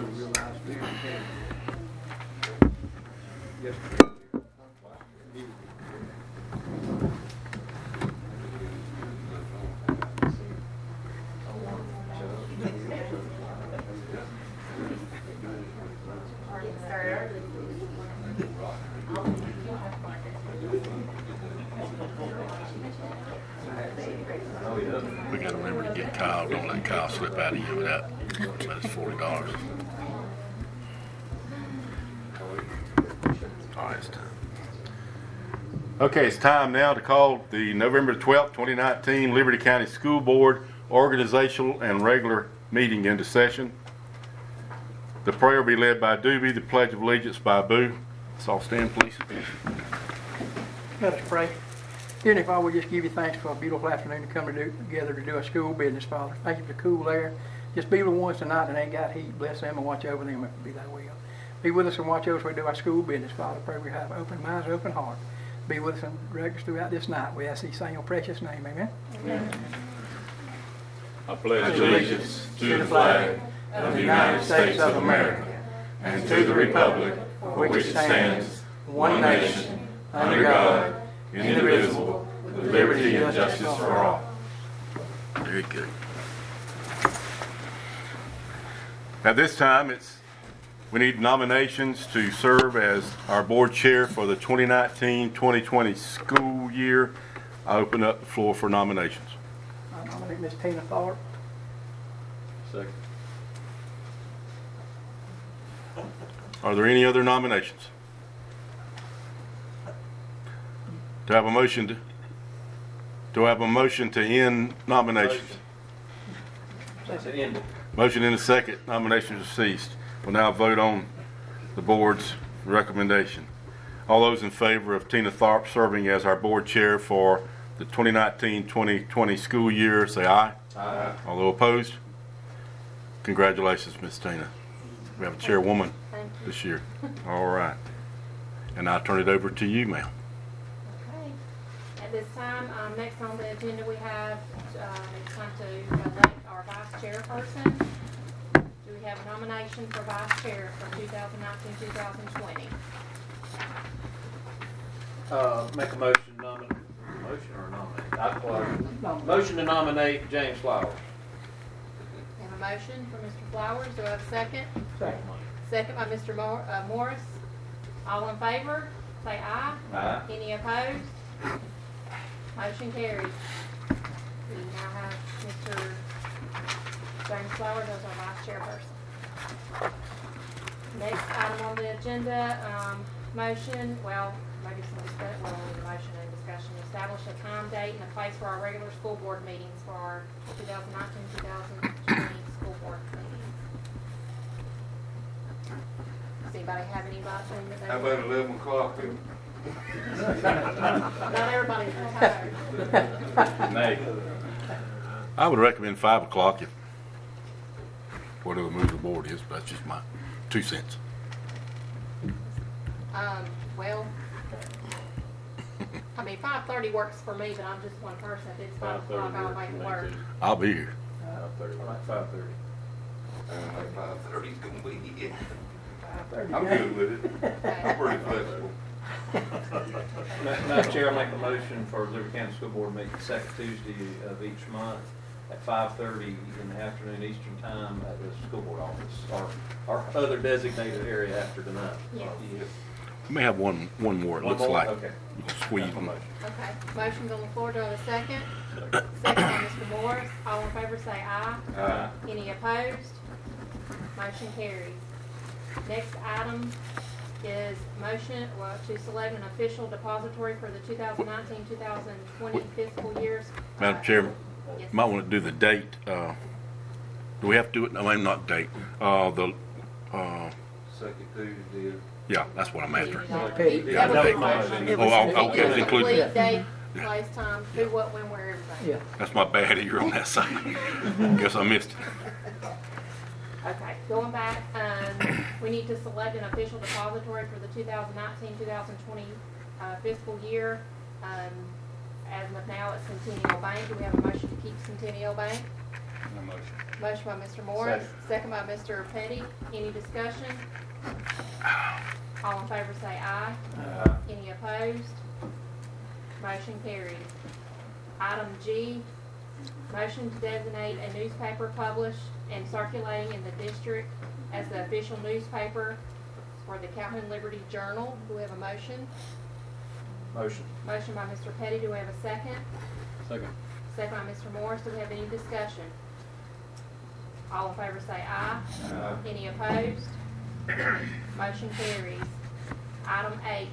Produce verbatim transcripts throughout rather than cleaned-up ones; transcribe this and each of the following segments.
Yes. We got to remember to get Kyle. Don't let Kyle slip out of you without. So that's forty dollars. All right, it's time. Okay, it's time now to call the November twelfth, twenty nineteen Liberty County School Board organizational and regular meeting into session. The prayer will be led by Doobie, the Pledge of Allegiance by Boo. Let's all stand, please. Let us pray. Dear Heavenly Father, we just give you thanks for a beautiful afternoon to come to do, together to do a school business, Father. Thank you for the cool air. Just be with the ones tonight that ain't got heat. Bless them and watch over them if it be thy will. Be with us and watch over us as we do our school business, Father. Pray we have open minds, open heart. Be with us and direct us throughout this night. We ask these things in your precious name. Amen. Amen. I pledge allegiance to the flag of the United States of America and to the republic for which it stands, one nation, under God, indivisible, with liberty and justice for all. Very good. At this time, it's we need nominations to serve as our board chair for the twenty nineteen twenty twenty school year. I open up the floor for nominations. I nominate Miss Tina Thorpe. Second. Are there any other nominations? Do I have a motion to do I have a motion to end nominations? Motion. Motion in a second. Nominations are ceased. We'll now vote on the board's recommendation. All those in favor of Tina Tharp serving as our board chair for the twenty nineteen twenty twenty school year, say aye. Aye. Although opposed? Congratulations, Miss Tina. We have a chairwoman this year. All right. And I'll turn it over to you, ma'am. Okay. At this time, um, next on the agenda we have, uh, it's time to elect our vice chairperson. Do we have a nomination for vice chair for two thousand nineteen two thousand twenty? Uh, make a motion, nominate, motion or nominate? I, uh, motion to nominate James Flowers. We have a motion for Mister Flowers. Do I have a second? Second. Second by Mister Mor- uh, Morris. All in favor, say aye. Aye. Any opposed? Motion carries. We now have Mister James Flowers as our vice chairperson. Next item on the agenda, um, motion, well, maybe some discussion, well, the motion and discussion, establish a time, date, and a place for our regular school board meetings for our two thousand nineteen two thousand twenty school board meetings. Does anybody have anybody that they How about eleven o'clock? Not everybody's tired. Nay. I would recommend five o'clock if whatever the move of the board is, but that's just my two cents. Um, well, I mean, five thirty works for me, but I'm just one person. If it's five o'clock, I'll make it work. I'll be here. Five thirty. Five thirty. Five thirty's gonna be it. five thirty. I'm good with it. Okay. I'm pretty flexible. Madam Chair, I make a motion for Liberty County School Board meeting the second Tuesday of each month at five thirty in the afternoon Eastern Time at the school board office, or our other designated area after tonight. Yes. We may have one one more. It One looks more? like Okay. we'll squeeze Got my them. motion. Okay, motion's on the floor. Do I have a second? Second by Mister Morris. All in favor say aye. Aye. Any opposed? Motion carries. Next item is motion, well, to select an official depository for the two thousand nineteen two thousand twenty fiscal years. Madam Uh, Chairman, Yes. you might want to do the date. Uh, do we have to do it? No, I mean, not date. Uh, the uh, Second Tuesday. yeah, that's what I'm after. Okay. Yeah, That was date. the motion. Oh, oh, okay, it's Complete included. date, Yeah. place, time, who, what, when, where, everything. Yeah. That's my bad. You're on that side. Guess I missed it. Okay, going back, um, we need to select an official depository for the two thousand nineteen two thousand twenty uh, fiscal year. Um, as of now, it's Centennial Bank. Do we have a motion to keep Centennial Bank? No motion. Motion by Mister Morris, second by Mister Petty. Any discussion? All in favor say aye. Aye. Any opposed? Motion carries. Item G, motion to designate a newspaper published and circulating in the district as the official newspaper for the Calhoun Liberty Journal. Do we have a motion? Motion. Motion by Mister Petty. Do we have a second? Second. Second by Mister Morris. Do we have any discussion? All in favor say aye. Aye. Any opposed? Motion carries. Item H,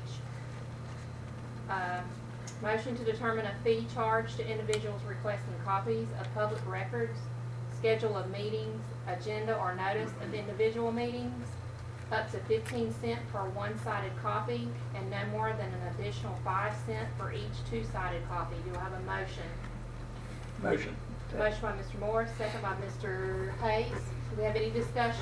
uh, motion to determine a fee charged to individuals requesting copies of public records, schedule of meetings, agenda or notice of individual meetings, up to fifteen cents per one-sided copy, and no more than an additional five cents for each two-sided copy. Do I have a motion? Motion. Motion by Mister Morris, second by Mister Hayes. Do we have any discussion?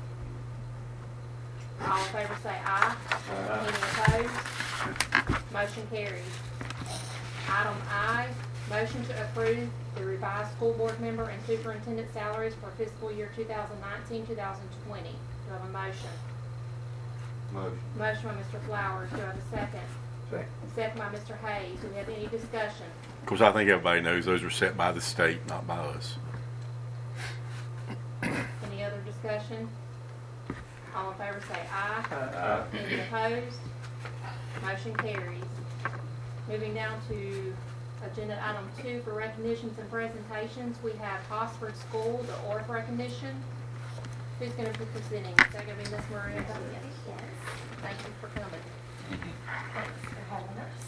All in favor say aye. Aye. Any opposed? Motion carries. Item I, motion to approve the revised school board member and superintendent salaries for fiscal year two thousand nineteen, two thousand twenty. Do I have a motion? Motion. Motion by Mister Flowers. Do I have a second? Second. Second by Mister Hayes. Do we have any discussion? Of course, I think everybody knows those are set by the state, not by us. Any other discussion? All in favor say aye. Aye. Any opposed? Motion carries. Moving down to agenda item two for recognitions and presentations, we have Hosford School, the O R F recognition. Who's going to be presenting? Is that going to be Miss Maria? Yes. Thank you for coming. Thanks for having us.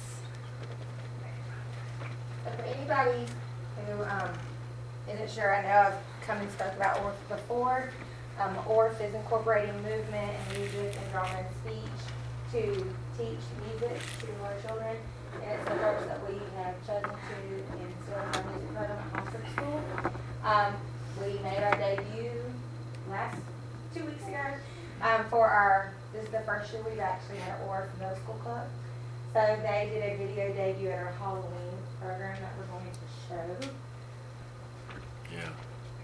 So for anybody who um, isn't sure, I know I've come and spoke about O R F before. Um, O R F is incorporating movement and music and drama and speech to teach music to our children. And it's the first that we have chosen to instill in our music program at Hosford School. Um, we made our debut last two weeks ago um, for our, this is the first year we've actually had an O R F Middle School Club. So they did a video debut at our Halloween program that we're going to show. Yeah.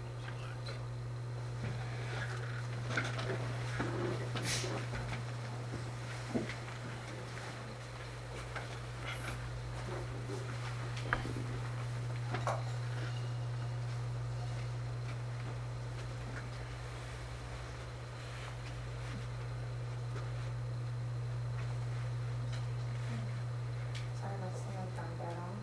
Sorry, my sound turned that on.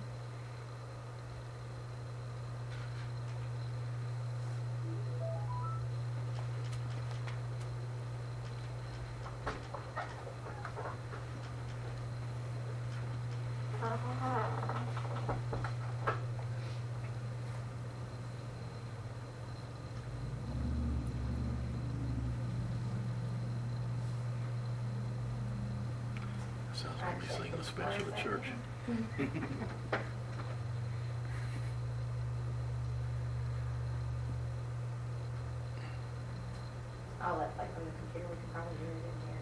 Sounds like we sing the special at church. I'll let play from the computer, we can probably hear it in here.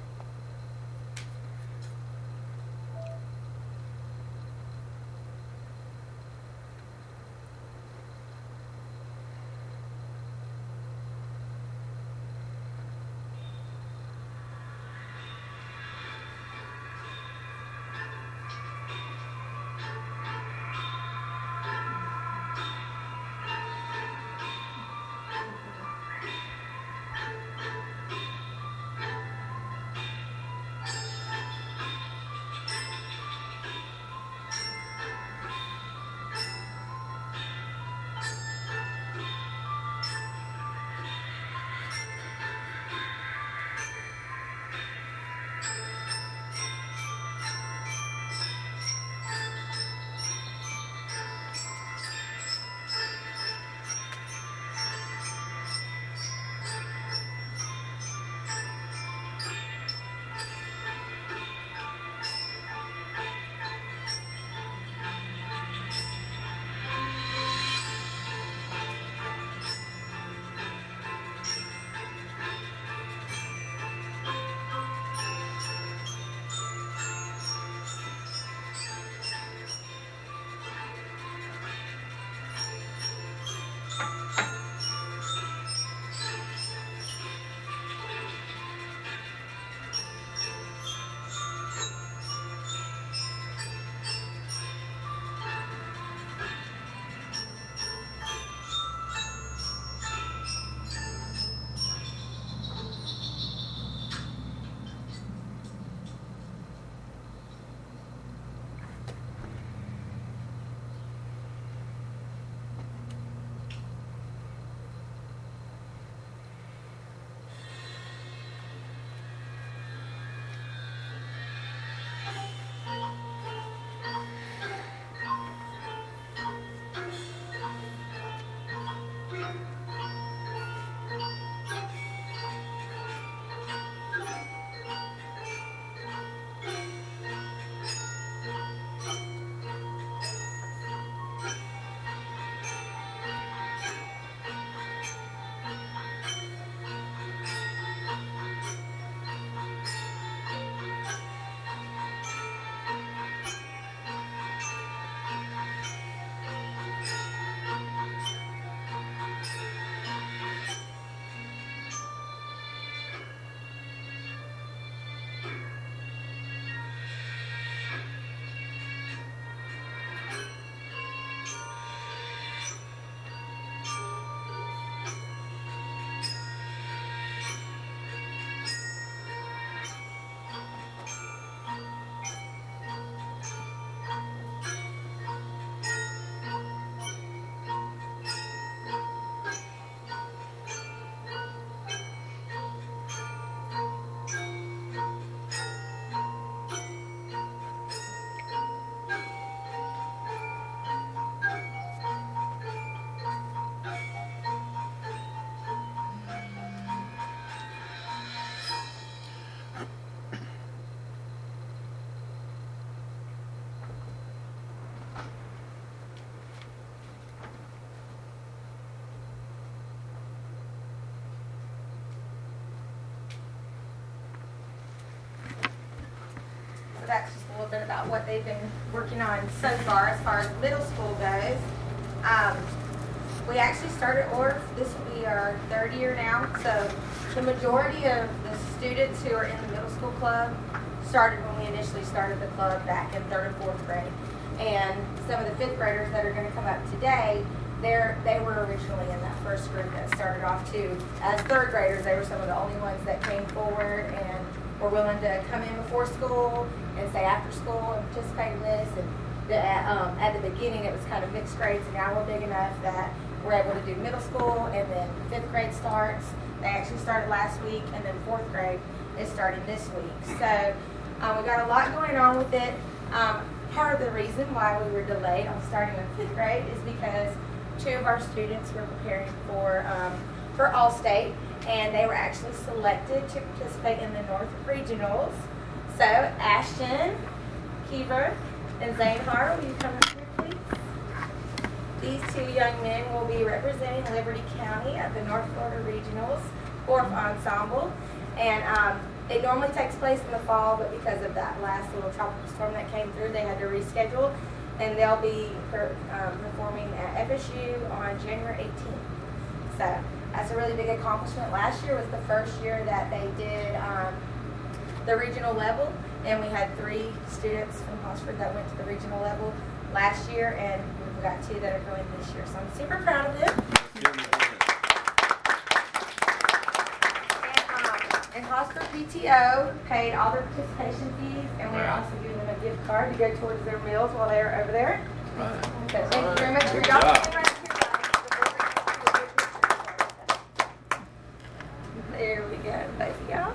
about what they've been working on so far as far as middle school goes. Um, we actually started O R F, this will be our third year now, so the majority of the students who are in the middle school club started when we initially started the club back in third and fourth grade. And some of the fifth graders that are going to come up today, they're, they were originally in that first group that started off too. As third graders, they were some of the only ones that came forward and were willing to come in before school and stay after school and participate in this. And the, um, at the beginning, it was kind of mixed grades, and now we're big enough that we're able to do middle school, and then fifth grade starts. They actually started last week, and then fourth grade is starting this week. So um, we got a lot going on with it. Um, part of the reason why we were delayed on starting with fifth grade is because two of our students were preparing for um, for All-State, and they were actually selected to participate in the North Regionals. So Ashton, Kiever, and Zane Hart, will you come up here, please? These two young men will be representing Liberty County at the North Florida Regionals O R F Ensemble. And um, it normally takes place in the fall, but because of that last little tropical storm that came through, they had to reschedule. And they'll be per, um, performing at F S U on January eighteenth. So that's a really big accomplishment. Last year was the first year that they did um, the regional level, and we had three students from Hosford that went to the regional level last year, and we've got two that are going this year. So I'm super proud of them. And, um, and Hosford P T O paid all their participation fees, and we're also giving them a gift card to go towards their meals while they're over there. Right. So thank you very much for Good y'all job. being right here. There we go, both of y'all.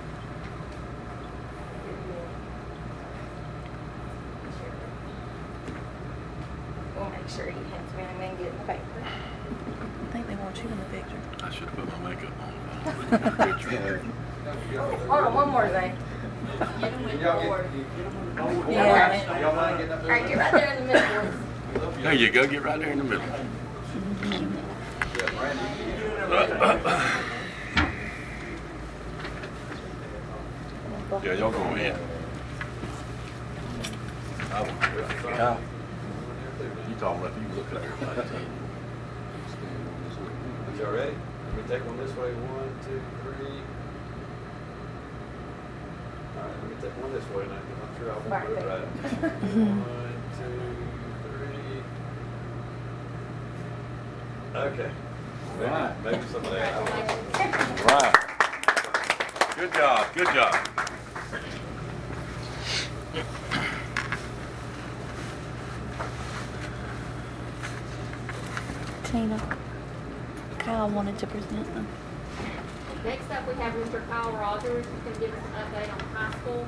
We'll make sure he hands me and then get in the paper. I think they want you in the picture. I should have put my makeup on. Hold on, one more thing. Y'all Yeah. Y'all mind getting up All there? right, get right there in the middle, boys. There you go. Get right there in the middle. Yeah, Randy. Yeah, y'all go ahead. Kyle, you talking about you looking at everybody. Y'all ready? Let me take one this way. One, two, three. All right, let me take one this way now, because I'm sure I won't do it right. One, two, three. Okay. Right. Maybe some of that. I don't know. Right. Good job. Good job. Tina, Kyle wanted to present them. Next up, we have Mister Kyle Rogers, who's going to give us an update on the high school.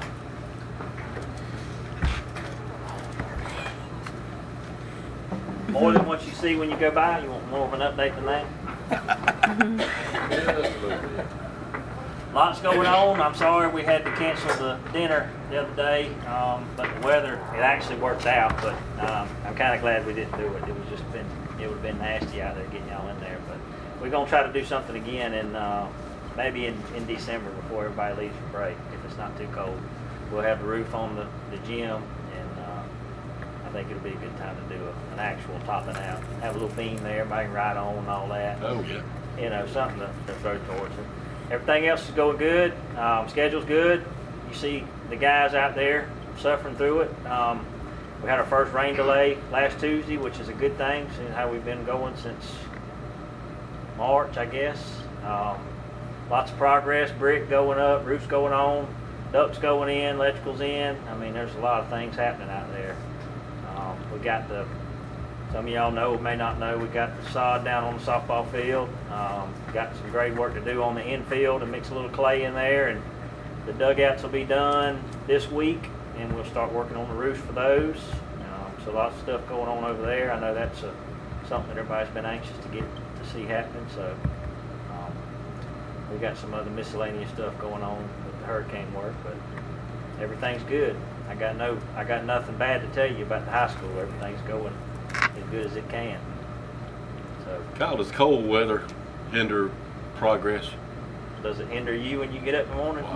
More than what you see when you go by? You want more of an update than that? Just a little bit. Lots going on. I'm sorry we had to cancel the dinner the other day, um, but the weather, it actually worked out, but um, I'm kind of glad we didn't do it. It was just been, it would have been nasty out there getting y'all in there, but we're going to try to do something again in uh, maybe in, in December before everybody leaves for break, if it's not too cold. We'll have the roof on the, the gym, and uh, I think it'll be a good time to do a, an actual topping out. Have a little beam there, everybody can ride on and all that. Oh, yeah. You know, something to, to throw towards it. Everything else is going good. Um, schedule's good. You see the guys out there suffering through it. Um, we had our first rain delay last Tuesday, which is a good thing, seeing how we've been going since March, I guess. Um, lots of progress, brick going up, roofs going on, ducts going in, electrical's in. I mean, there's a lot of things happening out there. Um, we got the, some of y'all know, may not know, we got the sod down on the softball field. Um, got some great work to do on the infield and mix a little clay in there, and the dugouts will be done this week, and we'll start working on the roofs for those. Um, so lots of stuff going on over there. I know that's a, something that everybody's been anxious to get to see happening. So um, we got some other miscellaneous stuff going on with the hurricane work, but everything's good. I got no, I got nothing bad to tell you about the high school. Everything's going as good as it can. So Kyle, does cold weather hinder progress? Does it hinder you when you get up in the morning?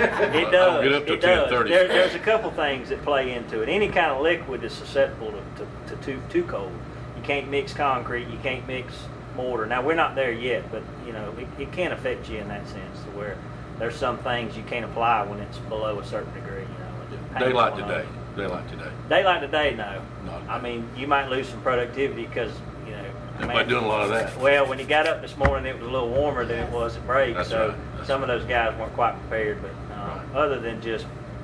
It does. get up till It does. ten thirty. There, there's a couple things that play into it. Any kind of liquid is susceptible to, to, to too, too cold. You can't mix concrete. You can't mix mortar. Now, we're not there yet, but, you know, it, it can affect you in that sense to where there's some things you can't apply when it's below a certain degree, you know. It depends Daylight on today. others. Daylight today. Daylight today, no. Not I mean, you might lose some productivity because, you know. Everybody doing a lot of that. Well, when you got up this morning, it was a little warmer than it was at break. That's so right. That's some of those guys weren't quite prepared. But um, Right. other than just,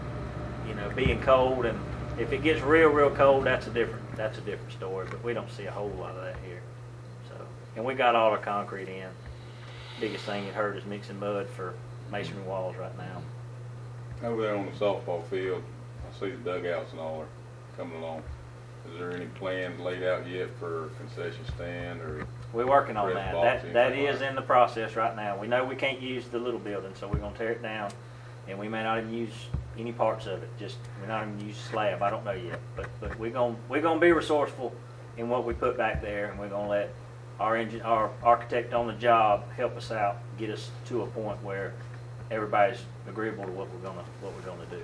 you know, being cold, and if it gets real, real cold, that's a different that's a different story. But we don't see a whole lot of that here. So, and we got all our concrete in. Biggest thing it hurt is mixing mud for masonry walls right now. Over there on the softball field, I see the dugouts and all are coming along. Is there any plans laid out yet for concession stand or? We're working on Red that. box, That that anything is like that? in the process right now. We know we can't use the little building, so we're gonna tear it down, and we may not even use any parts of it. Just we're not even use slab. I don't know yet, but but we're gonna we're gonna be resourceful in what we put back there, and we're gonna let our engine our architect on the job help us out, get us to a point where everybody's agreeable to what we're gonna what we're gonna do.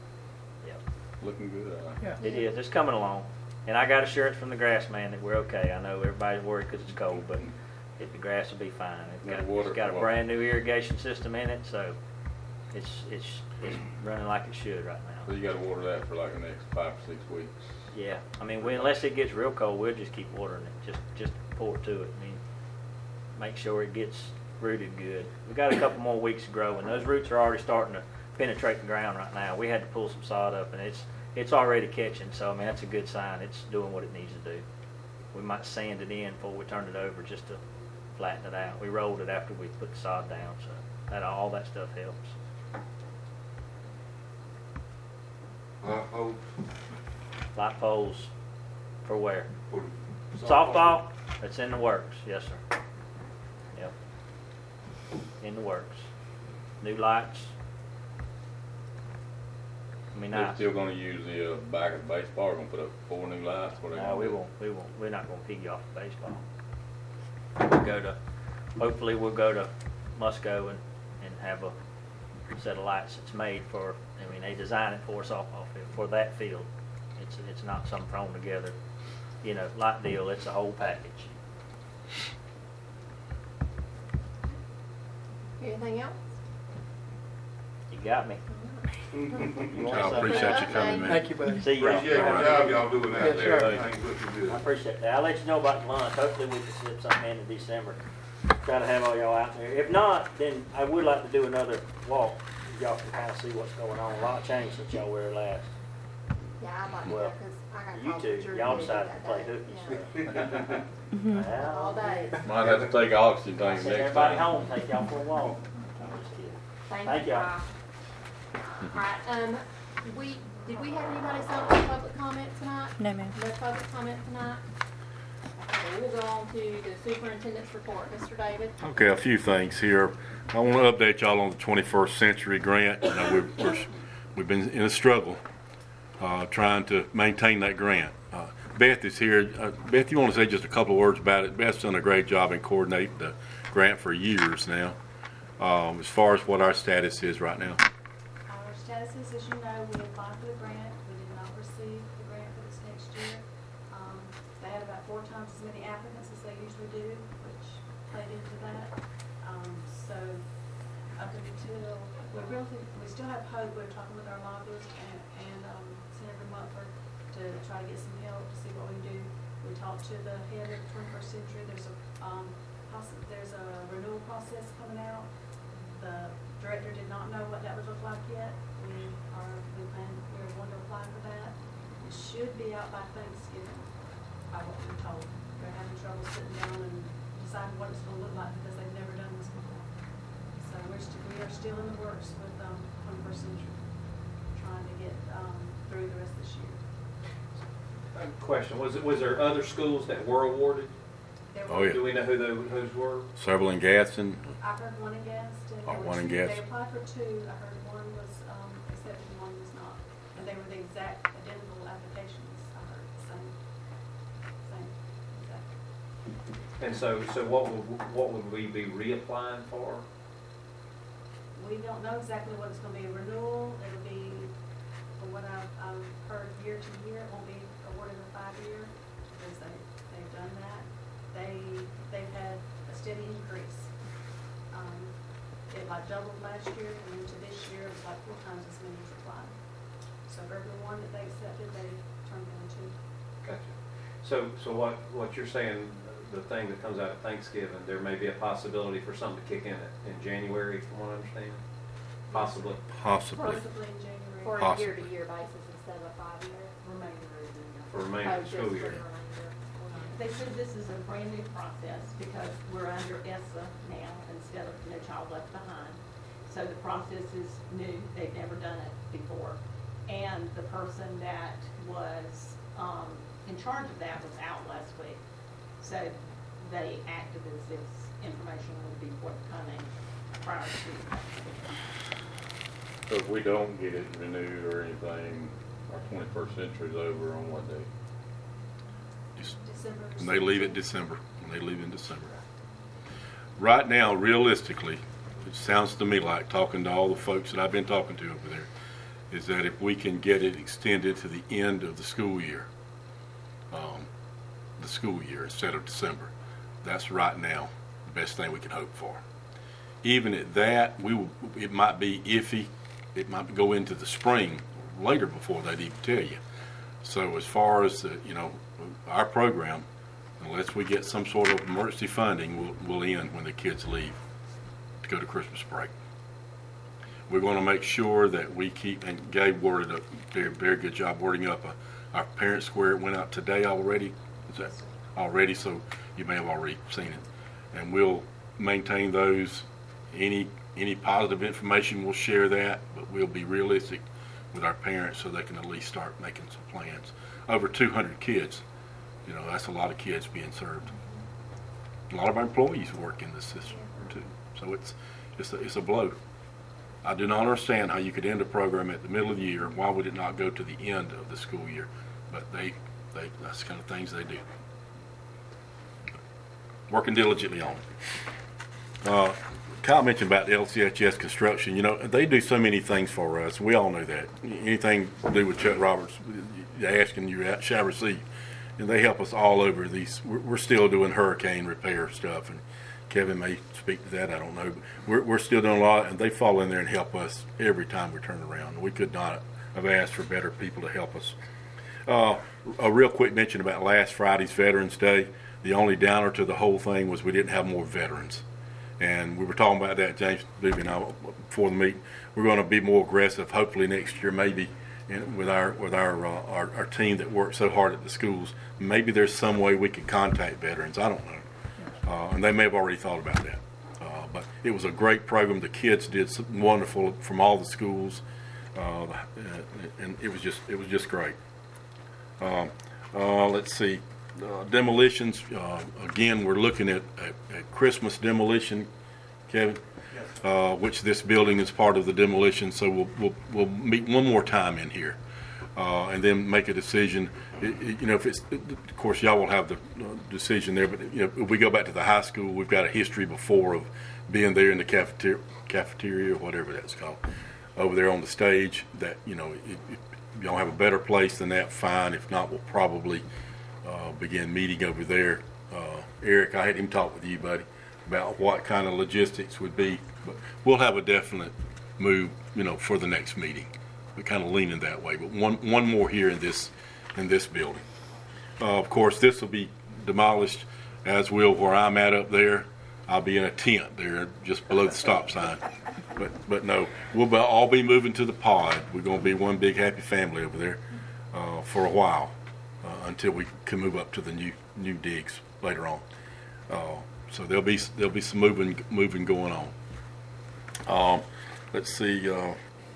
Yeah, Looking good. I like it. Yeah. it is. It's coming along. And I got assurance from the grass man that we're okay. I know everybody's worried because it's cold, but it, the grass will be fine. It's got, Water- it's got a water. brand new irrigation system in it, so it's it's it's running like it should right So now. you gotta water that for like the next five, six weeks. Yeah, I mean, we, unless it gets real cold, we'll just keep watering it. Just just pour to it. I mean, make sure it gets rooted good. We got a couple more weeks to grow, and those roots are already starting to penetrate the ground right now. We had to pull some sod up, and it's it's already catching. So I mean, that's a good sign. It's doing what it needs to do. We might sand it in before we turn it over just to flatten it out. We rolled it after we put the sod down, so that all that stuff helps. Light poles for where? Softball? It's in the works, yes, sir. Yep. In the works. New lights. I mean, They're nice. still gonna use the uh, back of the baseball, or gonna put up four new lights? What are they No, gonna we do? won't, we won't, we're not gonna piggy off the baseball. We'll go to, hopefully we'll go to Musco and, and have a set of lights that's made for, I mean, they design it for a softball field, for that field. It's, it's not some thrown together, you know, light deal, it's a whole package. Anything else? You got me. I appreciate you coming, man. Thank you, buddy. See y'all. Appreciate the job y'all doing out Yes, there. sir. Everything's looking good. I appreciate that. I'll let you know about lunch. Hopefully we can slip something in in December. Try to have all y'all out there. If not, then I would like to do another walk. Y'all can kind of see what's going on. A lot changed since y'all were last. Yeah, I'd like to Well, go, cause I got You calls two, with jury y'all duty decided that to play day. hooky. Yeah. Well, All day. Might have to take oxygen I things send next everybody time. home, take y'all for a walk. I'm just kidding. Thank Thank you. y'all. Bob. All right, um, we, did we have anybody sign up for public comment tonight? No, ma'am. No public comment tonight? Okay, we'll go on to the superintendent's report. Mister David? Okay, a few things here. I want to update y'all on the twenty-first century grant. You know, we've, we're, we've been in a struggle uh, trying to maintain that grant. Uh, Beth is here. Uh, Beth, you want to say just a couple of words about it? Beth's done a great job in coordinating the grant for years now. Um, as far as what our status is right now. Our status is, as you know, we applied for the grant. We did not receive the grant for this next year. Um, they had about four times as many applicants as they usually do, which played into that. Um, so up until, we really, we still have hope. We're talking with our lobbyist and, and um, Senator Mumford to try to get some help to see what we can do. We talked to the head of the twenty-first century. There's a, um, possi- there's a renewal process coming out. The director did not know what that would look like yet. We are, we plan, we're going to apply for that. It should be out by Thanksgiving, by what we're told. They're having trouble sitting down and deciding what it's gonna look like because they've never done this before. So we're still, we are still in the works with, um, twenty-first century, trying to get, um, through the rest of this year. Uh, Question, was it, was there other schools that were awarded? There Oh, were- yeah. Do we know who those, whose were? Several in Gadsden. I've heard one in Gadsden. Oh, There one was- in Gadsden. They applied for two. I heard one was, um, accepted and one was not. And they were the exact identical applications. I heard the same, same, exact. And so, so what would, what would we be reapplying for? we don't know exactly what it's gonna be, a renewal, it'll be, from what I've, I've heard, year to year, it won't be awarded a five-year, because they, they've done that. They, they've had a steady increase. Um, it like doubled last year, and into this year, it's like four times as many as applied. So for every one that they accepted, they turned down two. Gotcha. So, so what, what you're saying, the thing that comes out of Thanksgiving, there may be a possibility for something to kick in in January, from what I understand? Possibly. Possibly. Possibly in January. For a Possibly. year-to-year basis instead of a five-year. For remaining Oh, of the just school for year. the remainder. They said this is a brand new process because we're under ESSA now instead of No Child Left Behind. So the process is new. They've never done it before. And the person that was um, in charge of that was out last week. So they acted as if information would be forthcoming prior to. So if we don't get it renewed or anything, our twenty-first century's over on what day? December. And they leave it December, and they leave in December. Right now, realistically, it sounds to me like, talking to all the folks that I've been talking to over there, is that if we can get it extended to the end of the school year, um, the school year instead of December, that's right now the best thing we can hope for. Even at that, we will, it might be iffy. It might go into the spring later before they'd even tell you. So as far as the, you know, our program, unless we get some sort of emergency funding, will will end when the kids leave to go to Christmas break. We're going to make sure that we keep, and Gabe worded a very, very good job wording up a, our parent square. It went out today already. Is that already? So you may have already seen it. And we'll maintain those. Any any positive information, we'll share that, but we'll be realistic with our parents so they can at least start making some plans. Over two hundred kids, you know, that's a lot of kids being served. A lot of our employees work in this system too, so it's it's a, it's a blow. I do not understand how you could end a program at the middle of the year. Why would it not go to the end of the school year? But they, they that's the kind of things they do. Working diligently on it. Uh, Kyle mentioned about the L C H S construction. You know, they do so many things for us. We all know that. Anything to do with Chuck Roberts, you ask and you shall receive. And they help us all over these. We're, we're still doing hurricane repair stuff, and Kevin may speak to that. I don't know. But we're, we're still doing a lot, and they fall in there and help us every time we turn around. We could not have asked for better people to help us. Uh, a real quick mention about last Friday's Veterans Day. The only downer to the whole thing was we didn't have more veterans. And we were talking about that, James Booby and I, before the meeting. We're going to be more aggressive, hopefully next year, maybe in, with our with our, uh, our our team that works so hard at the schools. Maybe there's some way we can contact veterans. I don't know, uh, and they may have already thought about that. Uh, but it was a great program. The kids did some wonderful from all the schools, uh, and it was just it was just great. Um, uh, let's see. Uh, demolitions, uh, again, we're looking at, at, at Christmas demolition, Kevin, yes. uh, which this building is part of the demolition, so we'll, we'll, we'll meet one more time in here uh, and then make a decision. It, it, you know, if it's, of course, y'all will have the uh, decision there, but you know, if we go back to the high school, we've got a history before of being there in the cafeteria, cafeteria or whatever that's called, over there on the stage, that, you know, if, if y'all have a better place than that, fine. If not, we'll probably Uh, begin meeting over there. Uh, Eric, I had him talk with you, buddy, about what kind of logistics would be. But we'll have a definite move, you know, for the next meeting. We're kind of leaning that way. But one one more here in this in this building. Uh, of course, this will be demolished, as will where I'm at up there. I'll be in a tent there, just below the stop sign. But but no, we'll be, all be moving to the pod. We're going to be one big happy family over there uh, for a while. Uh, until we can move up to the new new digs later on, uh, so there'll be there'll be some moving moving going on. Um, let's see. Uh,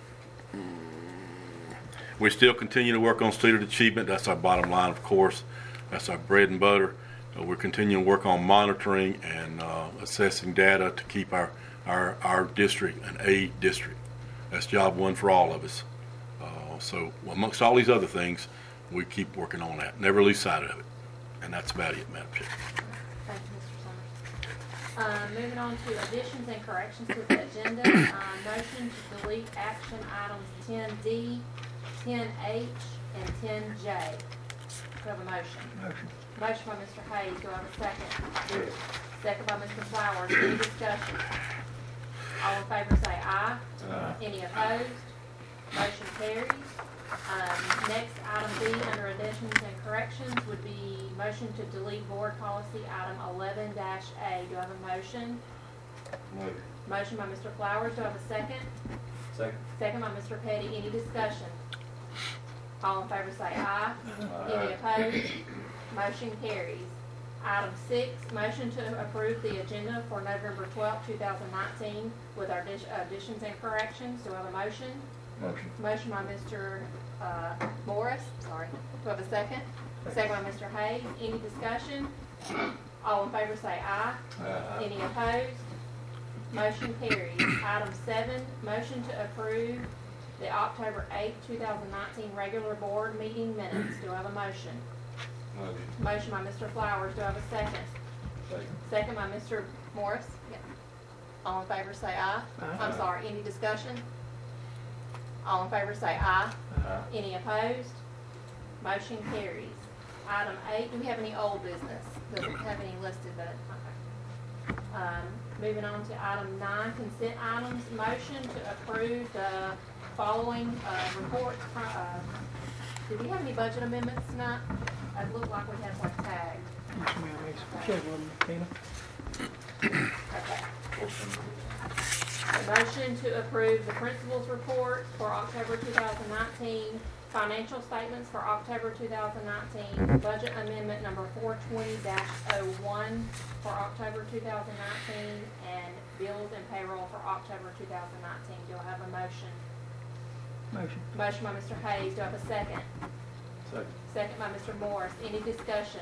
we still continue to work on student achievement. That's our bottom line, of course. That's our bread and butter. Uh, we're continuing to work on monitoring and uh, assessing data to keep our our our district an A district. That's job one for all of us. Uh, so amongst all these other things, we keep working on that. Never lose sight of it. And that's about it, Madam Chair. Thank you, Mister Summers. Um, moving on to additions and corrections to the agenda. Um, motion to delete action items ten D, ten H, and ten J. Do I have a motion? Motion. Motion by Mister Hayes. Do I have a second? Second by Mister Flowers. Any discussion? All in favor say aye. Aye. Any opposed? Motion carries. Um, next, item B, under additions and corrections, would be motion to delete board policy item eleven dash A. Do I have a motion? Motion. Motion by Mister Flowers. Do I have a second? Second. Second by Mister Petty. Any discussion? All in favor say aye. Any opposed? Motion carries. Item six, motion to approve the agenda for November twelfth, two thousand nineteen with our addi- additions and corrections. Do I have a motion? Motion. Motion by Mister uh, Morris, sorry. Do I have a second? Second by Mister Hayes. Any discussion? All in favor say aye. Aye. Any opposed? Motion carries. Item seven, motion to approve the October eighth, two thousand nineteen regular board meeting minutes. Do I have a motion? Motion. Motion by Mister Flowers. Do I have a second? Second. Second by Mister Morris. Yeah. All in favor say aye. I'm sorry, any discussion? All in favor say aye. Aye. Any opposed? Motion carries. Item eight, do we have any old business? Doesn't have any listed, but, okay. Um, moving on to item nine, consent items. Motion to approve the following, uh, reports from, uh, did we have any budget amendments tonight? It looked like we had one tagged. Yes, ma'am. It's several of them, Tina. Okay. A motion to approve the principal's report for October two thousand nineteen, financial statements for October two thousand nineteen, budget amendment number four twenty dash oh one for October two thousand nineteen, and bills and payroll for October two thousand nineteen. Do I have a motion? Motion. Motion by Mister Hayes. Do I have a second? Second. Second by Mister Morris. Any discussion?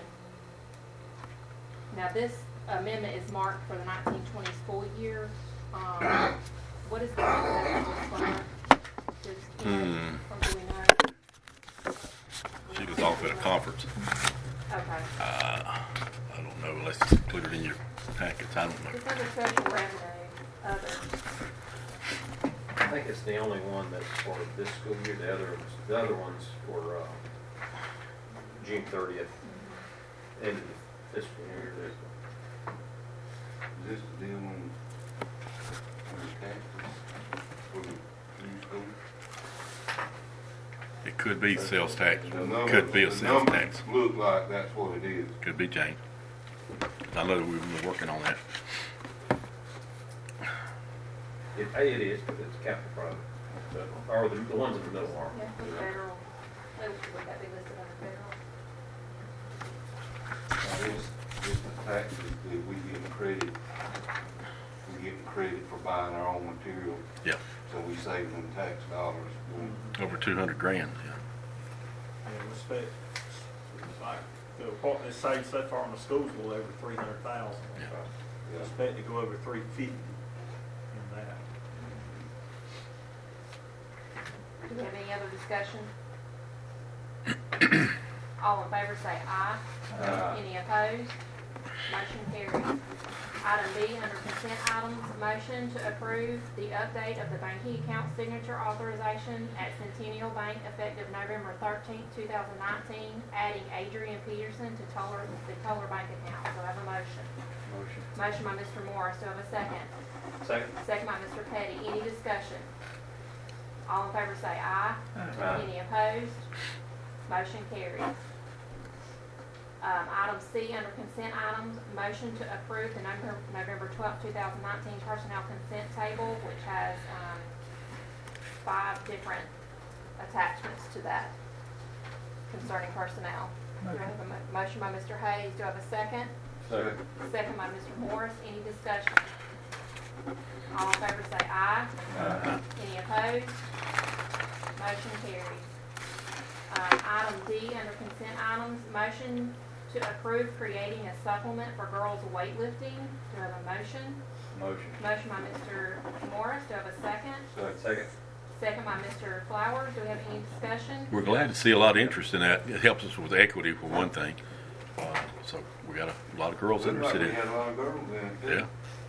Now, this amendment is marked for the nineteen twenty school year. Um, what is the exact requirement? Just, you know, Hmm. or do we know? She was off at a conference. Okay. Uh, I don't know, unless it's included in your packets, I don't know. It's under special revenue, other. I think it's the only one that's for this school year. The other, the other ones were, uh, June thirtieth, end of the fiscal year. Is this the deal when, when the taxes for the new school? It could be sales tax, The numbers- could be a the sales numbers tax, Look like that's what it is. could be Jane. I know that we've been working on that. It, it is, but it's capital project. Or the, the ones in the middle are. Yeah, the federal, they would would that be listed under federal? It's, it's the taxes that we get credit, we get credit for buying our own material, Yeah, so we save them tax dollars. over two hundred grand, yeah. And respect, it's like, the department saves so far on the schools a little over three hundred thousand. Yeah. Yeah. Expect to go over three fifty in that. Do we have any other discussion? All in favor say aye. Aye. Any opposed? Motion carries. Item B, under consent items, motion to approve the update of the banking account signature authorization at Centennial Bank effective November thirteenth, two thousand nineteen, adding Adrian Peterson to Toller, the Toller Bank account. Do I have a motion? Motion. Motion by Mister Morris. Do I have a second? Second. Second by Mister Petty. Any discussion? All in favor say aye. Aye. Any opposed? Motion carries. Um, item C, under consent items, motion to approve the November, November twelfth, two thousand nineteen personnel consent table, which has, um, five different attachments to that concerning personnel. Do I have a mo- motion by Mister Hayes? Do I have a second? Second. Second by Mister Morris. Any discussion? All in favor say aye. Aye. Any opposed? Motion carries. Um, item D, under consent items, motion to approve creating a supplement for girls weightlifting. Do I have a motion? Motion. Motion by Mister Morris. Do I have a second? Second. Second. Second by Mister Flowers. Do we have any discussion? We're glad to see a lot of interest in that. It helps us with equity for one thing. Uh, So we got a lot of girls Looked like interested we in had it. a lot of girls in it. Yeah.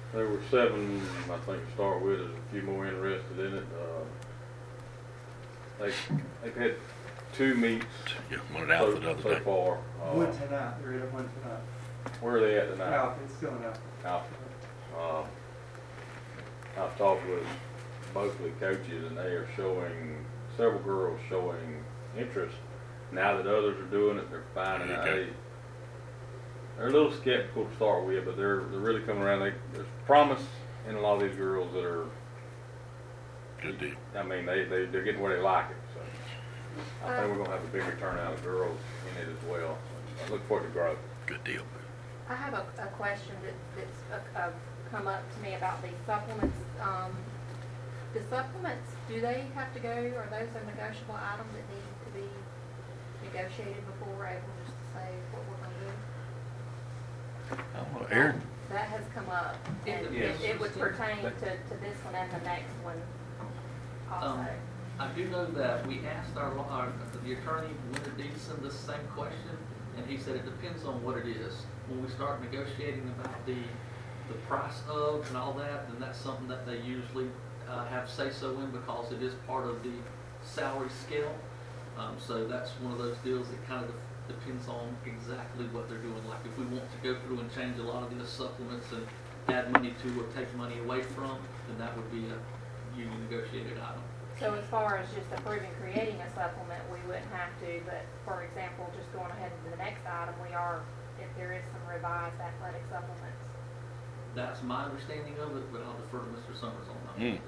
There were seven, I think, to start with. There's a few more interested in it. Uh, they, they've had two meets Yeah, one out so, the other so day. far. Uh, One tonight, they're at one tonight. Where are they at tonight? Alpha, it's still an alpha. Alpha. Uh, I've talked with both of the coaches, and they are showing, several girls showing interest. Now that others are doing it, they're finding out, Okay. hey, they're a little skeptical to start with, but they're, they're really coming around. They, there's promise in a lot of these girls that are, Good deal. I mean, they, they, they're getting where they like it, so. I think we're gonna have a bigger turnout of girls in it as well. I look forward to growth. Good deal. I have a, a question that, that's uh, uh, come up to me about these supplements. Um, the supplements, do they have to go, are those a negotiable item that need to be negotiated before we're able just to say what we're gonna do? I don't know, Aaron? That has come up, and it, Yes. it would pertain to, to this one and the next one also. Um, I do know that we asked our, law- our, the attorney, Winter Deason, this same question, and he said it depends on what it is. When we start negotiating about the, the price of and all that, then that's something that they usually, uh, have say-so in because it is part of the salary scale. Um, so that's one of those deals that kind of depends on exactly what they're doing. Like if we want to go through and change a lot of the supplements and add money to or take money away from, then that would be a union negotiated item. So as far as just approving creating a supplement, we wouldn't have to, but for example, just going ahead to the next item, we are, if there is some revised athletic supplements. That's my understanding of it, but I'll defer to Mister Summers on that. Mm.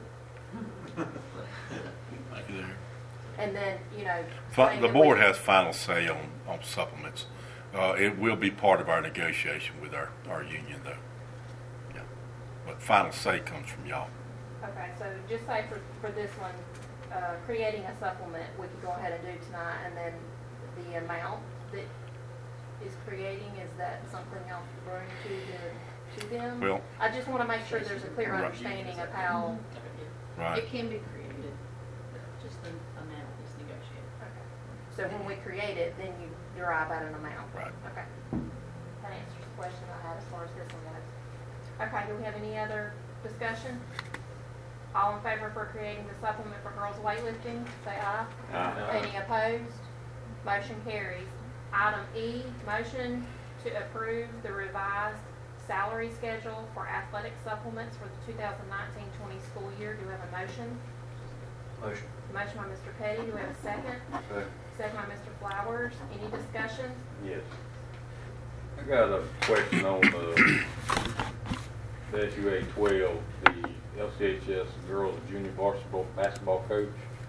Thank you there. And then, you know. Fi- saying The that board we- has final say on, on supplements. Uh, it will be part of our negotiation with our, our union though. Yeah. But final say comes from y'all. Okay, so just say for, for this one, uh, creating a supplement, we could go ahead and do tonight, and then the amount that is creating, is that something else to bring to the, to them? Well- I just wanna make sure there's a clear Right. understanding of how, Right. It can be created, just the amount is negotiated. okay. So when we create it, then you derive out an amount? Right. Okay. That answers the question I had as far as this one goes. Okay, do we have any other discussion? All in favor for creating the supplement for girls weightlifting, say aye. Aye. Any opposed? Motion carries. Item E, motion to approve the revised salary schedule for athletic supplements for the two thousand nineteen twenty school year. Do we have a motion? Motion. Motion by Mister Petty. Do we have a second? Okay. Second by Mister Flowers. Any discussion? Yes. I got a question on the, the S U A twelve, the L C H S girls junior basketball, basketball coach.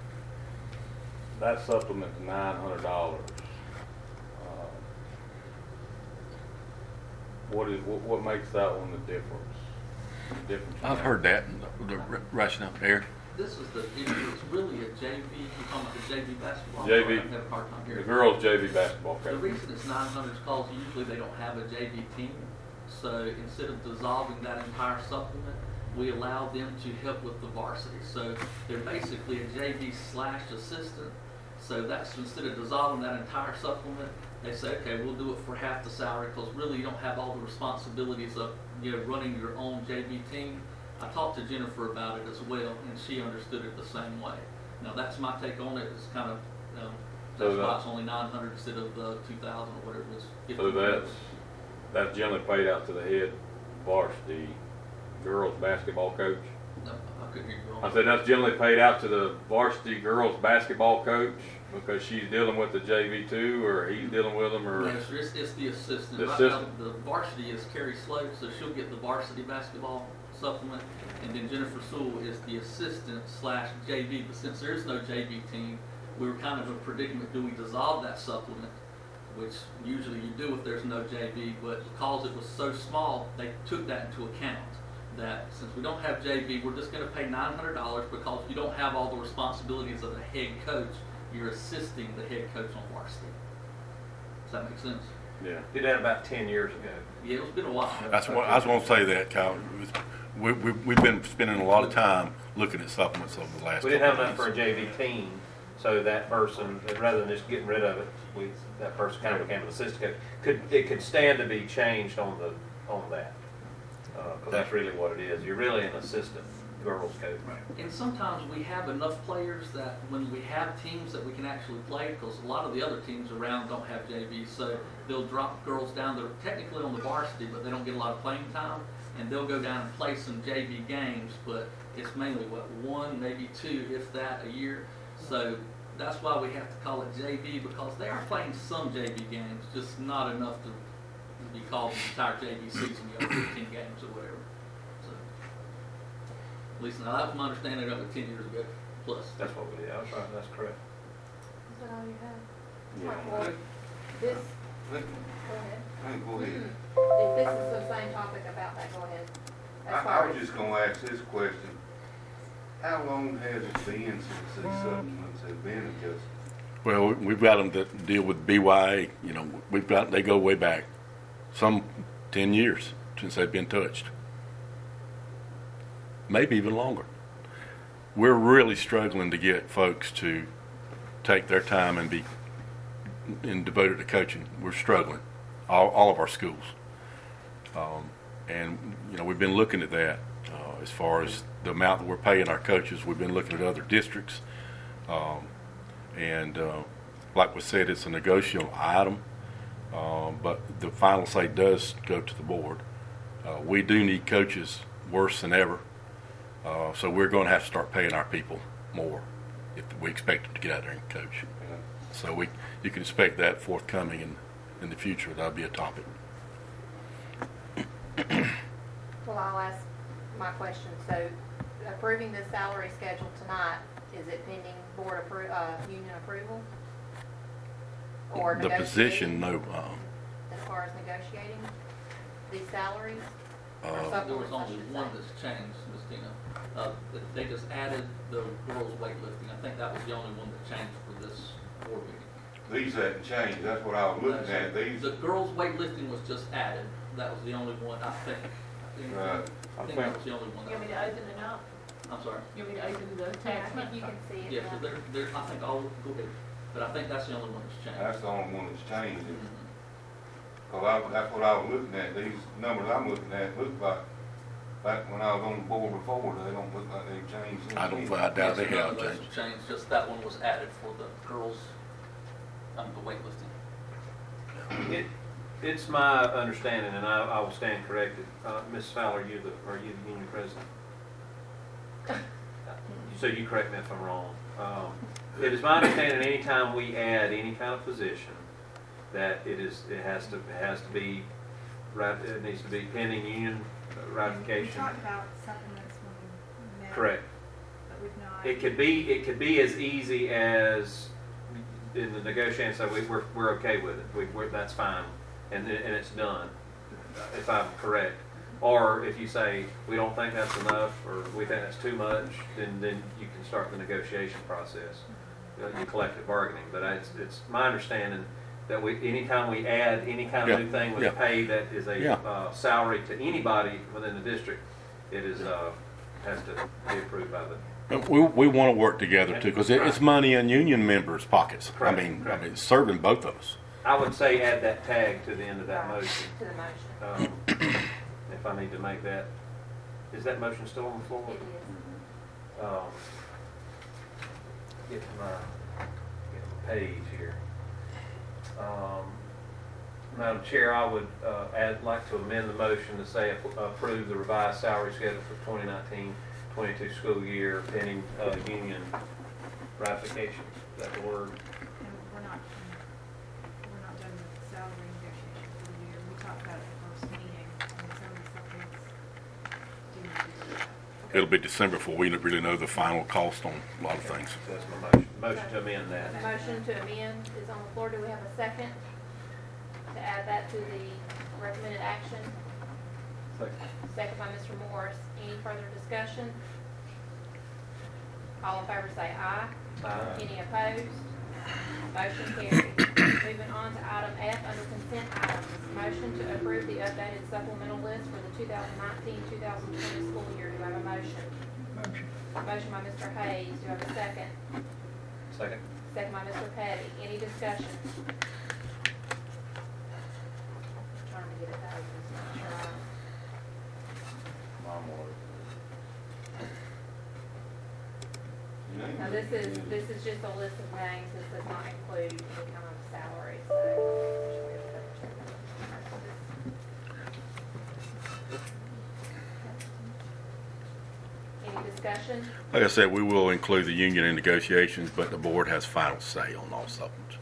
That supplement's nine hundred dollars. What is, what, what makes that one the difference? The difference in I've that? heard that, the r- rationale. Aaron? This is the, it- it's really a J V, you're talking about the J V basketball? J V. I have a hard time The hearing. girls J V basketball The coach. reason it's nine hundred is because usually they don't have a J V team. So instead of dissolving that entire supplement, we allow them to help with the varsity. So they're basically a J V slash assistant. So that's, instead of dissolving that entire supplement, they say, okay, we'll do it for half the salary, because really you don't have all the responsibilities of, you know, running your own J V team. I talked to Jennifer about it as well, and she understood it the same way. Now, that's my take on it. It's kind of, um, So that's why that- it's only nine hundred instead of the two thousand or whatever it was. So that's, that's generally paid out to the head varsity girls basketball coach. No, I couldn't hear you wrong. I said that's generally paid out to the varsity girls basketball coach because she's dealing with the J V too, or he's dealing with them, or? Yes, sir, it's, it's the assistant. The Right assistant. now, the varsity is Carrie Sloat, so she'll get the varsity basketball supplement, and then Jennifer Sewell is the assistant slash J V. But since there is no J V team, we were kind of in a predicament: do we dissolve that supplement, which usually you do if there's no J V? But because it was so small, they took that into account. That since we don't have J V, we're just going to pay nine hundred dollars because you don't have all the responsibilities of the head coach. You're assisting the head coach on varsity. Does that make sense? Yeah. Did that about ten years ago. Yeah, it's been a while. That's what, I was gonna say that, Kyle. We, we, we've been spending a lot of time looking at supplements over the last We didn't have couple enough of for a months. J V team, so that person, rather than just getting rid of it, we, that person kind of became an assistant coach. Could, it could stand to be changed on the, on that. because that's really what it is. You're really an assistant girls coach. And sometimes we have enough players that when we have teams that we can actually play, because a lot of the other teams around don't have J V, so they'll drop girls down. They're technically on the varsity, but they don't get a lot of playing time, and they'll go down and play some J V games, but it's mainly, what, one, maybe two, if that, a year. So that's why we have to call it J V, because they are playing some J V games, just not enough to be called the entire J V season, you know, fifteen games or whatever. So, at least now that was my understanding of it ten years ago, plus. That's what we did. I was right. That's correct. Is that all you have? Yeah. Well, this, Let- go ahead. Hey, go ahead. Mhm. If this is the same topic about that, go ahead. As I, far I was as- just gonna ask this question. How long has it been since these supplements have been adjusted? Well, we've got them that deal with B Y A, you know, we've got, they go way back, some ten years since they've been touched. Maybe even longer. We're really struggling to get folks to take their time and be and devoted to coaching. We're struggling, all, all of our schools. Um, and, you know, we've been looking at that uh, as far as the amount that we're paying our coaches. We've been looking at other districts. Um, and uh, like we said, it's a negotiable item, uh, but the final say does go to the board. Uh, we do need coaches worse than ever, uh, so we're going to have to start paying our people more if we expect them to get out there and coach. So we, you can expect that forthcoming in, in the future. That'll be a topic. Well, I'll ask my question. So approving this salary schedule tonight, is it pending board appro, uh, union approval? Or The position, negotiating? no. Uh, As far as negotiating these salaries? Or Uh, There was supplements, I only should one say. that's changed, Miz Tina. Uh, they just added the girls weightlifting. I think that was the only one that changed for this board meeting. These hadn't changed, that's what I was looking at, these, The girls weightlifting was just added. That was the only one, I think. I think, Right. I think that was the only one. You want me to open it up? I'm sorry. You want me to open the Yeah, I attachment? think you can see it. Yeah, so now. there, there, I think all, go ahead. But I think that's the only one that's changed. that's the only one that's changed. Mhm. Cause I, that's what I was looking at, these numbers I'm looking at look like, back when I was on the board before, they don't look like they've changed since I don't, then. I doubt they Yes, none have of those changed. have changed, just that one was added for the girls, um, the weightlifting. It, it's my understanding, and I, I will stand corrected. Uh, Miz Fowler, you the, are you the union president? So you correct me if I'm wrong. Um, it is my understanding, anytime we add any kind of position, that it is, it has to, it has to be, right, it needs to be pending union ratification. We talked about supplements when we met. Correct. But we've not. It could be, it could be as easy as in the negotiation, say we, we're, we're okay with it, we, we're, that's fine, and, then- and it's done, if I'm correct. Or if you say, we don't think that's enough, or we think that's too much, then, then you can start the negotiation process, uh, you collective bargaining. But it's, it's my understanding that we, anytime we add any kind of Yeah, new thing with yeah. pay that is a, Yeah. uh, salary to anybody within the district, it is, uh, has to be approved by the. And We, we want to work together too, because it's money in union members' pockets. I Correct, mean, I correct. mean, it's serving both of us. I would say add that tag to the end of that Right, motion. To the motion. Um, If I need to make that, is that motion still on the floor? It is. Um, Get to my, get to my page here. Um, Madam Chair, I would uh, add, like to amend the motion to say approve the revised salary schedule for twenty nineteen twenty-two school year pending uh, union ratification. Is that the word? And we're not, we're not done with salary negotiations for the year. We talked about it at the first meeting, and some of the supplements do need to do that. It'll be December before we really know the final cost on a lot of things. That's my motion. Motion to amend that. Motion to amend is on the floor. Do we have a second to add that to the recommended action? Second by Mister Morris. Any further discussion? All in favor say aye. Aye. Any opposed? Motion carried. Moving on to item F under consent items. Motion to approve the updated supplemental list for the two thousand nineteen two thousand twenty school year. Do I have a motion? Motion. Motion by Mister Hayes. Do I have a second? Second. Second by Mister Petty. Any discussion? Trying to get it out. It's not sure. Now, this is, this is just a list of names, this does not include any kind of salary, so. Any discussion? Like I said, we will include the union in negotiations, but the board has final say on all supplements.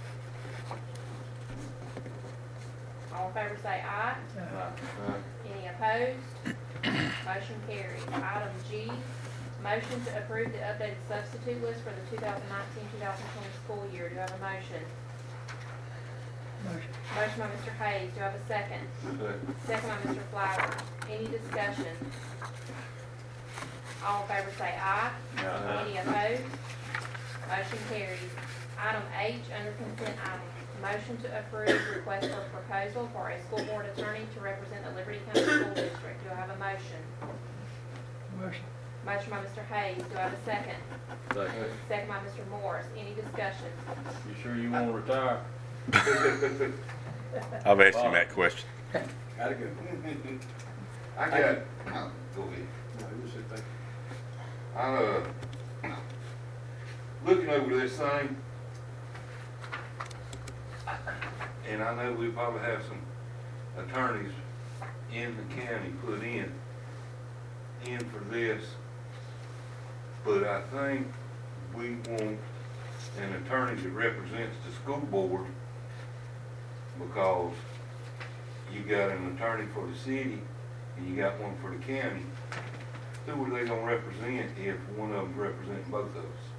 All in favor say aye. Any opposed? Motion carries. Item G, motion to approve the updated substitute list for the two thousand nineteen two thousand twenty school year. Do I have a motion? Motion. Motion by Mister Hayes. Do I have a second? Second by Mister Flowers. Any discussion? All in favor say aye. Any opposed? Motion carries. Item H, under consent items, motion to approve request for proposal for a school board attorney to represent the Liberty County School District. Do I have a motion? Motion. Motion by Mister Hayes. Do I have a second? Second. Second by Mister Morris. Any discussion? You sure you want to retire? I've asked him that question. Gotta go. I got, I'll go ahead. I, uh, looking over this thing, and I know we probably have some attorneys in the county put in, in for this, but I think we want an attorney that represents the school board, because you got an attorney for the city and you got one for the county. Who are they gonna represent if one of them's representing both of us?